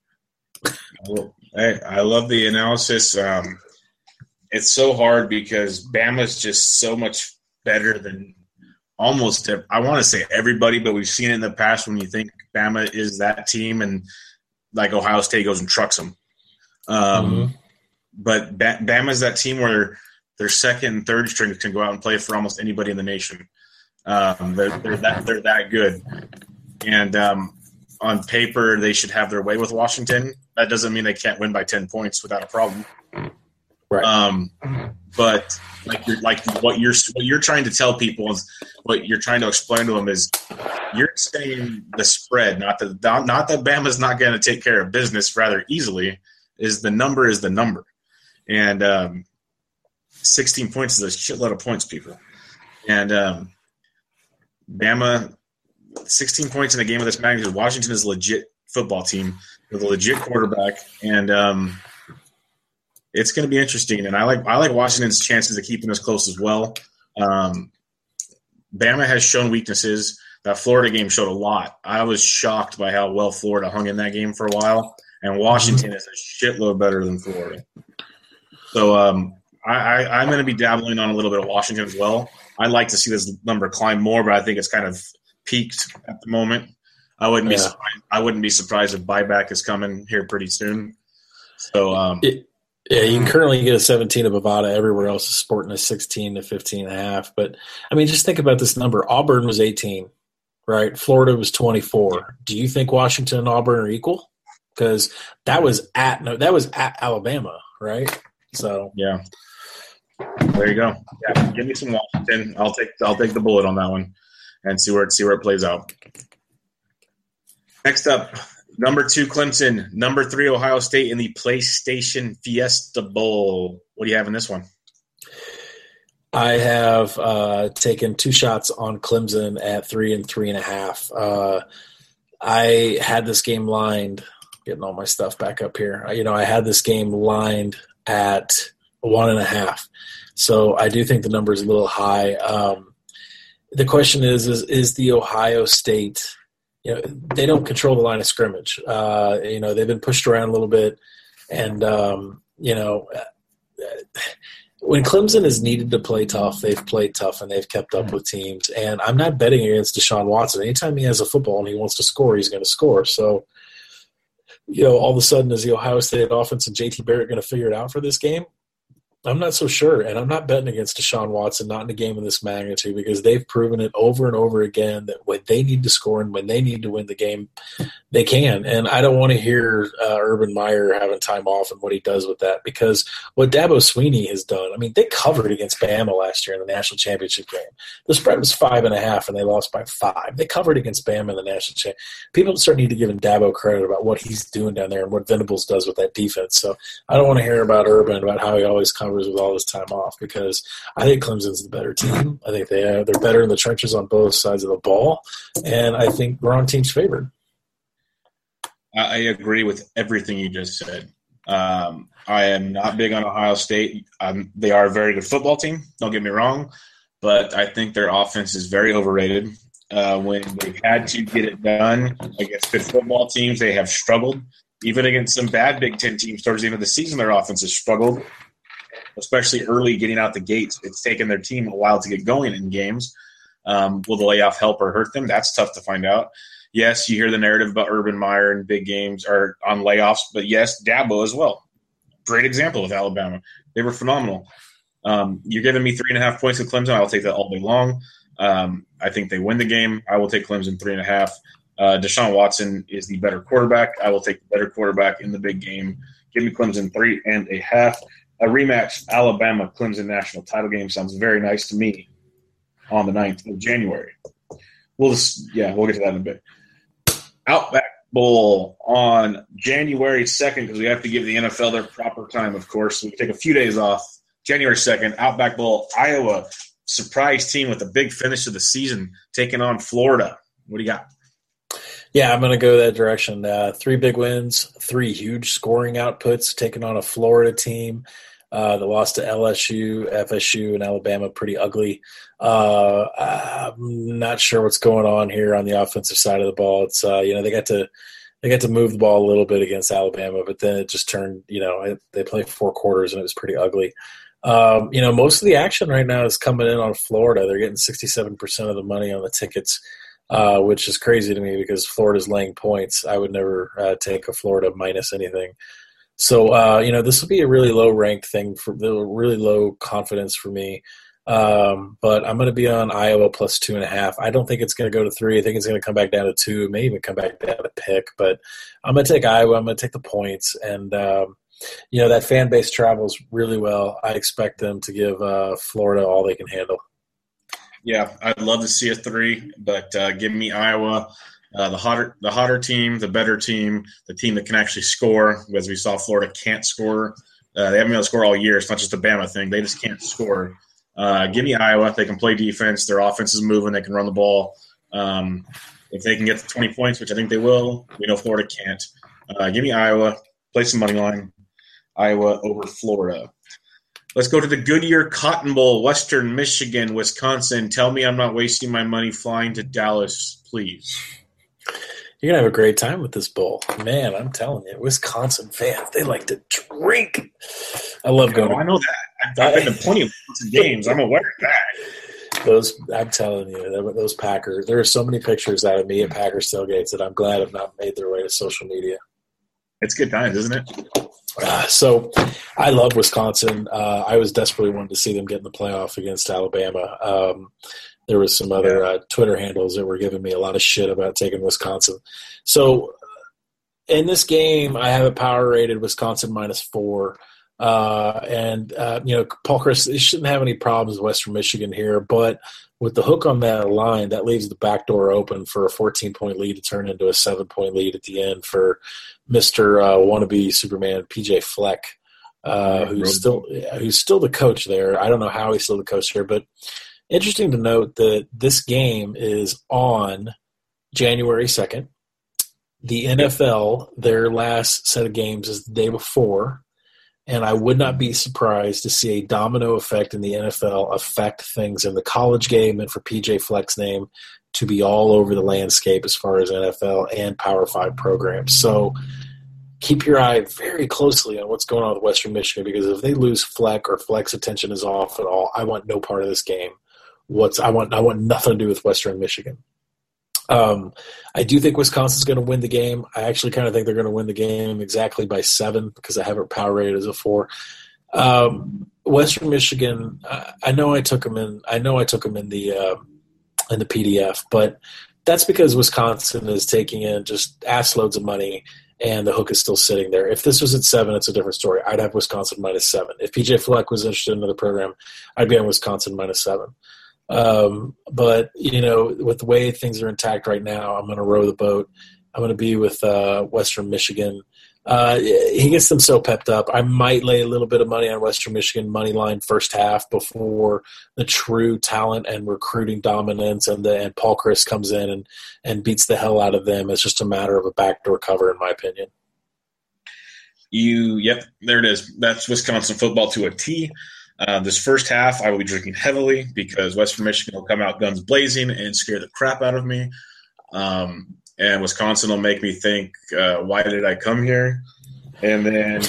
I love the analysis. It's so hard because Bama's just so much better than almost, I want to say everybody, but we've seen it in the past when you think Bama is that team and like Ohio State goes and trucks them. But Bama's that team where their second and third string can go out and play for almost anybody in the nation. They're that good. And on paper, they should have their way with Washington. That doesn't mean they can't win by 10 points without a problem. Right. But what you're trying to tell people is what you're trying to explain to them is you're saying the spread, not that Bama's not going to take care of business rather easily. Is the number, and 16 points is a shitload of points, people. And Bama, 16 points in a game of this magnitude. Washington is a legit football team with a legit quarterback, and it's going to be interesting. And I like Washington's chances of keeping us close as well. Bama has shown weaknesses. That Florida game showed a lot. I was shocked by how well Florida hung in that game for a while, and Washington is a shitload better than Florida. So I'm going to be dabbling on a little bit of Washington as well. I'd like to see this number climb more, but I think it's kind of peaked at the moment. I wouldn't be surprised if buyback is coming here pretty soon. So you can currently get a 17 of Bovada. Everywhere else is sporting a 16 to 15.5. But I mean, just think about this number. Auburn was 18, right? Florida was 24. Do you think Washington and Auburn are equal? Because that was at Alabama, right? So yeah, there you go. Yeah, give me some Washington. I'll take the bullet on that one and see where it plays out. Next up, number 2 Clemson, number 3 Ohio State in the PlayStation Fiesta Bowl. What do you have in this one? I have taken 2 shots on Clemson at 3 and 3.5. I had this game lined. Getting all my stuff back up here. I had this game lined at 1.5. So I do think the number is a little high. The question is the Ohio State, they don't control the line of scrimmage. They've been pushed around a little bit. And, when Clemson is needed to play tough, they've played tough and they've kept up with teams. And I'm not betting against Deshaun Watson. Anytime he has a football and he wants to score, he's going to score. So, all of a sudden, is the Ohio State offense and JT Barrett going to figure it out for this game? I'm not so sure, and I'm not betting against Deshaun Watson, not in a game of this magnitude, because they've proven it over and over again that when they need to score and when they need to win the game, they can. And I don't want to hear Urban Meyer having time off and what he does with that, because what Dabo Swinney has done, I mean, they covered against Bama last year in the national championship game. The spread was 5.5, and they lost by 5. They covered against Bama in the national championship. People start need to give Dabo credit about what he's doing down there and what Venables does with that defense. So I don't want to hear about Urban, about how he always covers with all his time off, because I think Clemson's the better team. I think they're better in the trenches on both sides of the ball, and I think the wrong team's favored. I agree with everything you just said. I am not big on Ohio State. They are a very good football team, don't get me wrong, but I think their offense is very overrated. When they've had to get it done against good football teams, they have struggled. Even against some bad Big Ten teams towards the end of the season, their offense has struggled, especially early getting out the gates. It's taken their team a while to get going in games. Will the layoff help or hurt them? That's tough to find out. Yes, you hear the narrative about Urban Meyer in big games or on layoffs, but yes, Dabo as well. Great example with Alabama. They were phenomenal. You're giving me 3.5 points with Clemson. I'll take that all day long. I think they win the game. I will take Clemson 3.5. Deshaun Watson is the better quarterback. I will take the better quarterback in the big game. Give me Clemson 3.5. A rematch, Alabama-Clemson national title game sounds very nice to me on the 9th of January. We'll get to that in a bit. Outback Bowl on January 2nd, because we have to give the NFL their proper time, of course. So we take a few days off. January 2nd, Outback Bowl, Iowa. Surprise team with a big finish of the season, taking on Florida. What do you got? Yeah, I'm going to go that direction. 3 big wins, 3 huge scoring outputs, taking on a Florida team. The loss to LSU, FSU, and Alabama, pretty ugly. I'm not sure what's going on here on the offensive side of the ball. It's they got to move the ball a little bit against Alabama, but then it just turned. They played 4 quarters and it was pretty ugly. Most of the action right now is coming in on Florida. They're getting 67% of the money on the tickets, which is crazy to me because Florida's laying points. I would never take a Florida minus anything. So, this will be a really low-ranked thing, for really low confidence for me. But I'm going to be on Iowa plus 2.5. I don't think it's going to go to 3. I think it's going to come back down to 2. It may even come back down to pick. But I'm going to take Iowa. I'm going to take the points. And, that fan base travels really well. I expect them to give Florida all they can handle. Yeah, I'd love to see a 3, but give me Iowa. The hotter team, the better team, the team that can actually score. As we saw, Florida can't score. They haven't been able to score all year. It's not just a Bama thing. They just can't score. Give me Iowa. They can play defense. Their offense is moving. They can run the ball. If they can get to 20 points, which I think they will, we know Florida can't. Give me Iowa. Play some money line. Iowa over Florida. Let's go to the Goodyear Cotton Bowl, Western Michigan, Wisconsin. Tell me I'm not wasting my money flying to Dallas, please. You're going to have a great time with this bowl. Man, I'm telling you, Wisconsin fans, they like to drink. I love going. I know that. I've been to plenty of games. I'm aware of that. I'm telling you, those Packers, there are so many pictures out of me at Packers tailgates that I'm glad have not made their way to social media. It's good times, isn't it? So I love Wisconsin. I was desperately wanting to see them get in the playoff against Alabama. There was some other Twitter handles that were giving me a lot of shit about taking Wisconsin. So in this game, I have it power rated Wisconsin -4. Paul Chris shouldn't have any problems with Western Michigan here, but with the hook on that line, that leaves the back door open for a 14-point lead to turn into a 7-point lead at the end for Mr. Wannabe Superman PJ Fleck, who's still the coach there. I don't know how he's still the coach here, but interesting to note that this game is on January 2nd. The NFL, their last set of games is the day before, and I would not be surprised to see a domino effect in the NFL affect things in the college game and for PJ Fleck's name to be all over the landscape as far as NFL and Power 5 programs. So keep your eye very closely on what's going on with Western Michigan, because if they lose Fleck or Fleck's attention is off at all, I want no part of this game. I want nothing to do with Western Michigan. I do think Wisconsin's going to win the game. I actually kind of think they're going to win the game exactly by 7 because I have it power rated as a 4. Western Michigan. I know I took them in. I know I took them in the PDF, but that's because Wisconsin is taking in just ass loads of money, and the hook is still sitting there. If this was at 7, it's a different story. I'd have Wisconsin -7. If PJ Fleck was interested in the program, I'd be on Wisconsin -7. But with the way things are intact right now, I'm going to row the boat. I'm going to be with Western Michigan. He gets them so pepped up. I might lay a little bit of money on Western Michigan money line first half before the true talent and recruiting dominance and Paul Chryst comes in and beats the hell out of them. It's just a matter of a backdoor cover, in my opinion. Yep, there it is. That's Wisconsin football to a T. This first half, I will be drinking heavily because Western Michigan will come out guns blazing and scare the crap out of me. And Wisconsin will make me think, why did I come here? And then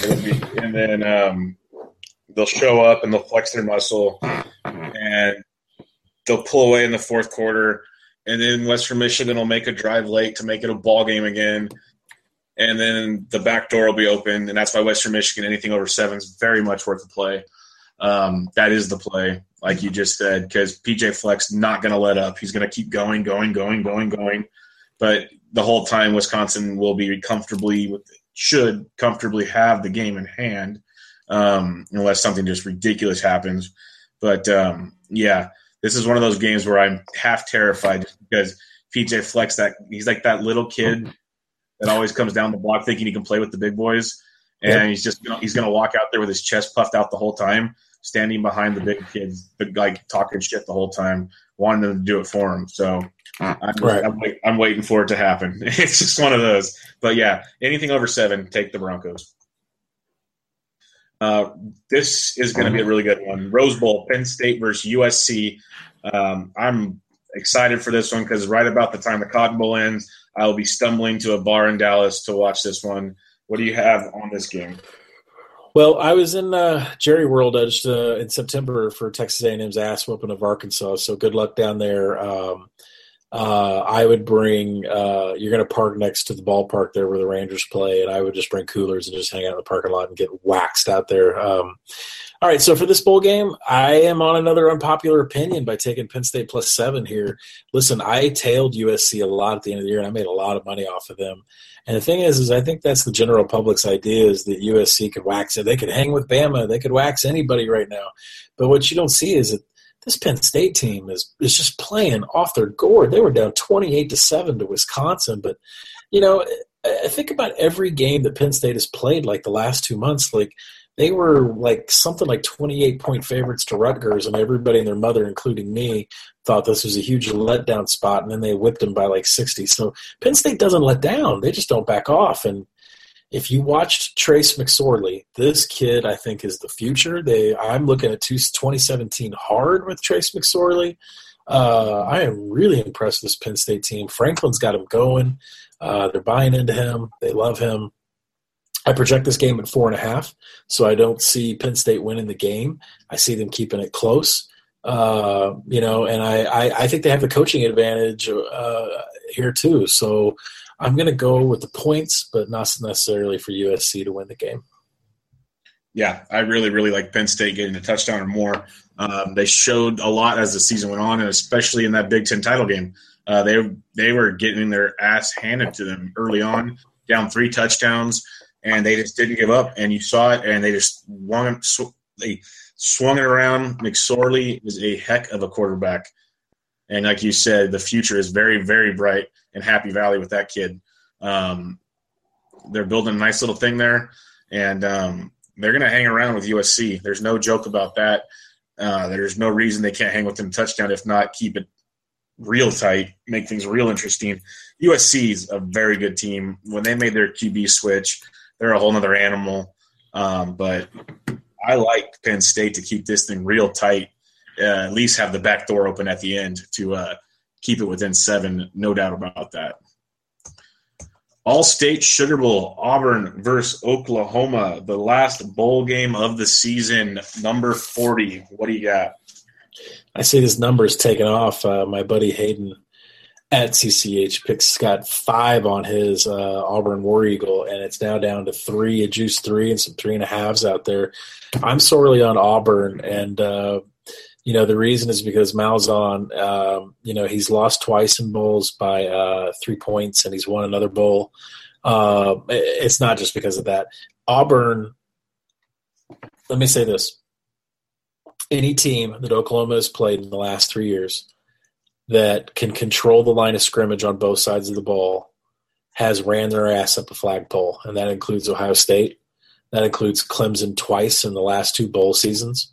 they'll show up and they'll flex their muscle and they'll pull away in the fourth quarter. And then Western Michigan will make a drive late to make it a ball game again. And then the back door will be open. And that's why Western Michigan, anything over 7 is very much worth the play. That is the play, like you just said, because PJ Fleck's not going to let up. He's going to keep going. But the whole time, Wisconsin will be should comfortably have the game in hand, unless something just ridiculous happens. But, this is one of those games where I'm half terrified because PJ Fleck's he's like that little kid that always comes down the block thinking he can play with the big boys. And he's going to walk out there with his chest puffed out the whole time, standing behind the big kids, talking shit the whole time, wanting them to do it for him. So I'm waiting for it to happen. It's just one of those. But, yeah, anything over 7, take the Broncos. This is going to be a really good one. Rose Bowl, Penn State versus USC. I'm excited for this one because right about the time the Cotton Bowl ends, I will be stumbling to a bar in Dallas to watch this one. What do you have on this game? Well, I was in Jerry World in September for Texas A&M's ass whooping of Arkansas, so good luck down there. I would bring you're going to park next to the ballpark there where the Rangers play, and I would just bring coolers and just hang out in the parking lot and get waxed out there. All right, so for this bowl game, I am on another unpopular opinion by taking Penn State +7 here. Listen, I tailed USC a lot at the end of the year, and I made a lot of money off of them. And the thing is I think that's the general public's idea is that USC could wax it. They could hang with Bama. They could wax anybody right now. But what you don't see is that this Penn State team is just playing off their gourd. They were down 28-7 to Wisconsin. But, I think about every game that Penn State has played like the last 2 months, like they were like something like 28-point favorites to Rutgers, and everybody and their mother, including me, thought this was a huge letdown spot, and then they whipped them by like 60. So Penn State doesn't let down. They just don't back off. And if you watched Trace McSorley, this kid I think is the future. I'm looking at 2017 hard with Trace McSorley. I am really impressed with this Penn State team. Franklin's got him going. They're buying into him. They love him. I project this game at 4.5, so I don't see Penn State winning the game. I see them keeping it close. And I think they have the coaching advantage here too. So I'm going to go with the points, but not necessarily for USC to win the game. Yeah, I really, really like Penn State getting a touchdown or more. They showed a lot as the season went on, and especially in that Big Ten title game. They were getting their ass handed to them early on, down 3 touchdowns, and they just didn't give up. And you saw it, and they just swung it around. McSorley is a heck of a quarterback. And like you said, the future is very, very bright in Happy Valley with that kid. They're building a nice little thing there, and they're going to hang around with USC. There's no joke about that. There's no reason they can't hang with them touchdown, if not keep it real tight, make things real interesting. USC is a very good team. When they made their QB switch, they're a whole other animal. But I like Penn State to keep this thing real tight, at least have the back door open at the end to keep it within 7, no doubt about that. All-State Sugar Bowl, Auburn versus Oklahoma, the last bowl game of the season, number 40. What do you got? I see this number is taken off. My buddy Hayden at CCH. Pick's got 5 on his Auburn War Eagle, and it's now down to 3, a juice 3 and some 3.5s out there. I'm sorely on Auburn, and the reason is because Malzahn, he's lost twice in bowls by 3 points, and he's won another bowl. It's not just because of that. Auburn, let me say this. Any team that Oklahoma has played in the last 3 years that can control the line of scrimmage on both sides of the ball has ran their ass up a flagpole, and that includes Ohio State. That includes Clemson twice in the last 2 bowl seasons.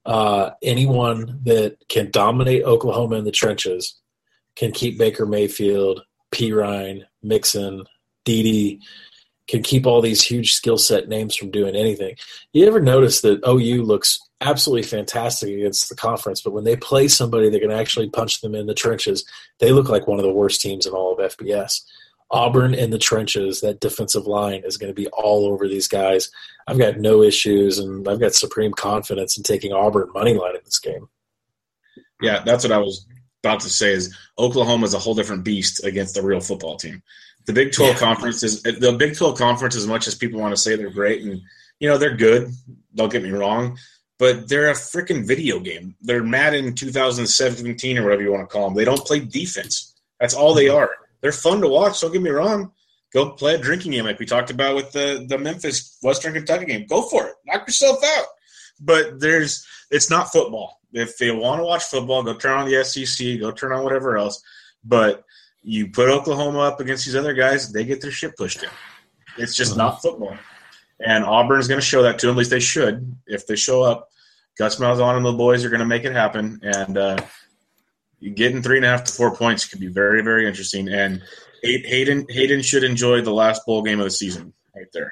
Anyone that can dominate Oklahoma in the trenches can keep Baker Mayfield, Pirine, Mixon, Dede, can keep all these huge skill set names from doing anything. You ever notice that OU looks absolutely fantastic against the conference, but when they play somebody that can actually punch them in the trenches, they look like one of the worst teams in all of FBS. Auburn in the trenches, that defensive line is going to be all over these guys. I've got no issues, and I've got supreme confidence in taking Auburn money line in this game. Yeah, that's what I was about to say is Oklahoma is a whole different beast against the real football team. The Big 12 conference is the Big 12 conference, as much as people want to say they're great, and they're good. Don't get me wrong, but they're a freaking video game. They're Madden 2017 or whatever you want to call them. They don't play defense. That's all they are. They're fun to watch. Don't get me wrong. Go play a drinking game like we talked about with the Memphis Western Kentucky game. Go for it. Knock yourself out. But it's not football. If you want to watch football, go turn on the SEC. Go turn on whatever else. But you put Oklahoma up against these other guys, they get their shit pushed in. It's just not football. And Auburn is going to show that to them. At least they should. If they show up, Gus Malzahn and the boys are going to make it happen. And getting 3.5 to 4 points could be very, very interesting. And Hayden should enjoy the last bowl game of the season right there.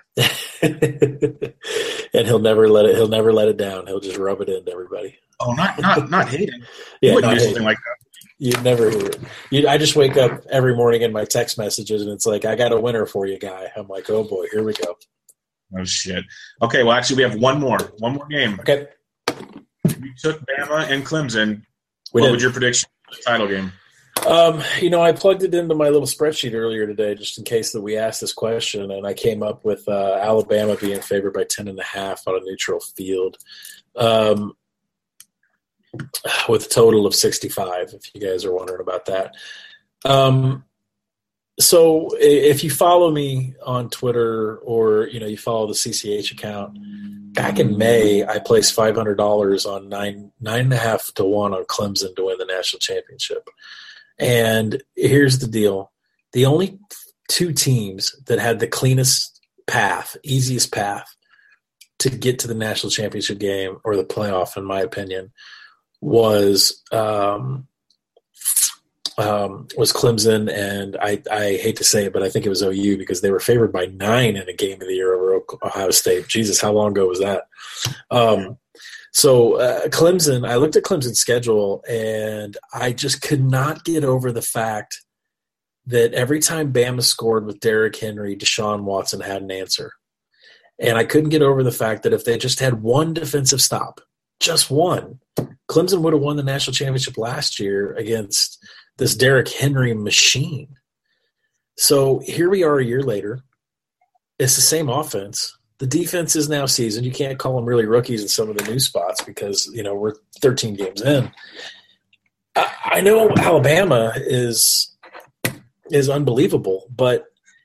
And he'll never let it down. He'll just rub it into everybody. Oh, not Hayden. Yeah, you wouldn't do Hayden. something like that. You'd never hear it. I just wake up every morning in my text messages, and it's like, I got a winner for you, guy. I'm like, oh, boy, here we go. Oh, shit. Okay, well, actually, we have one more game. Okay. We took Bama and Clemson. What was your prediction for the title game? I plugged it into my little spreadsheet earlier today just in case that we asked this question, and I came up with Alabama being favored by 10.5 on a neutral field. With a total of 65, if you guys are wondering about that. So if you follow me on Twitter or, you follow the CCH account, back in May, I placed $500 on 9.5 to 1 on Clemson to win the national championship. And here's the deal. The only 2 teams that had the cleanest path, easiest path to get to the national championship game or the playoff, in my opinion, was Clemson, and I hate to say it, but I think it was OU because they were favored by 9 in a game of the year over Ohio State. Jesus, how long ago was that? So Clemson, I looked at Clemson's schedule, and I just could not get over the fact that every time Bama scored with Derrick Henry, Deshaun Watson had an answer. And I couldn't get over the fact that if they just had one defensive stop, just one, Clemson would have won the national championship last year against this Derrick Henry machine. So here we are a year later. It's the same offense. The defense is now seasoned. You can't call them really rookies in some of the new spots because, we're 13 games in. I know Alabama is unbelievable, but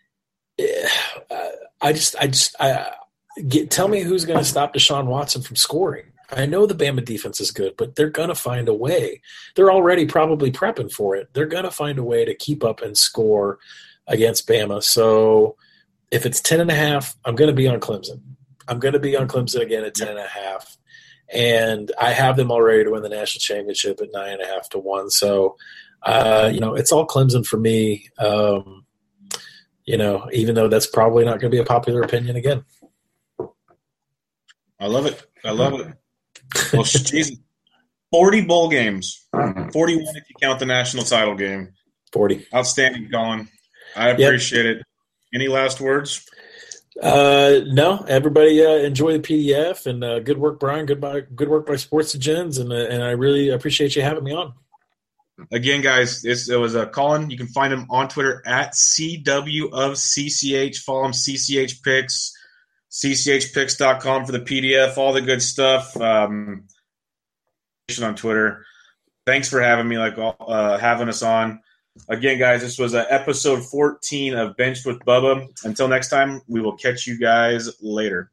tell me who's going to stop Deshaun Watson from scoring. I know the Bama defense is good, but they're going to find a way. They're already probably prepping for it. They're going to find a way to keep up and score against Bama. So if it's 10.5, I'm going to be on Clemson. I'm going to be on Clemson again at 10.5. And I have them already to win the national championship at 9.5 to 1. So, it's all Clemson for me, even though that's probably not going to be a popular opinion again. I love it. Well, geez, 40 bowl games, 41 if you count the national title game. 40. Outstanding, Colin. I appreciate it. Any last words? No. Everybody enjoy the PDF, and good work, Brian. Good work by Sports Gens, and I really appreciate you having me on. Again, guys, it was Colin. You can find him on Twitter at CW of CCH. Follow him, CCH Picks, cchpicks.com for the PDF, all the good stuff. On Twitter. Thanks for having me, having us on. Again, guys, this was episode 14 of Benched with Bubba. Until next time, we will catch you guys later.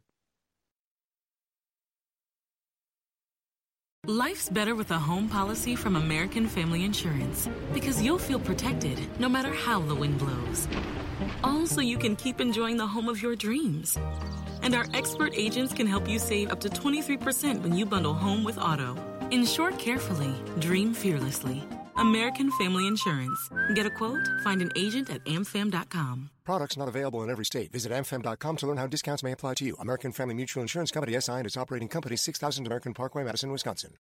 Life's better with a home policy from American Family Insurance because you'll feel protected no matter how the wind blows. All so you can keep enjoying the home of your dreams. And our expert agents can help you save up to 23% when you bundle home with auto. Insure carefully, dream fearlessly. American Family Insurance. Get a quote? Find an agent at amfam.com. Products not available in every state. Visit amfam.com to learn how discounts may apply to you. American Family Mutual Insurance Company, SI, and its operating company, 6000 American Parkway, Madison, Wisconsin.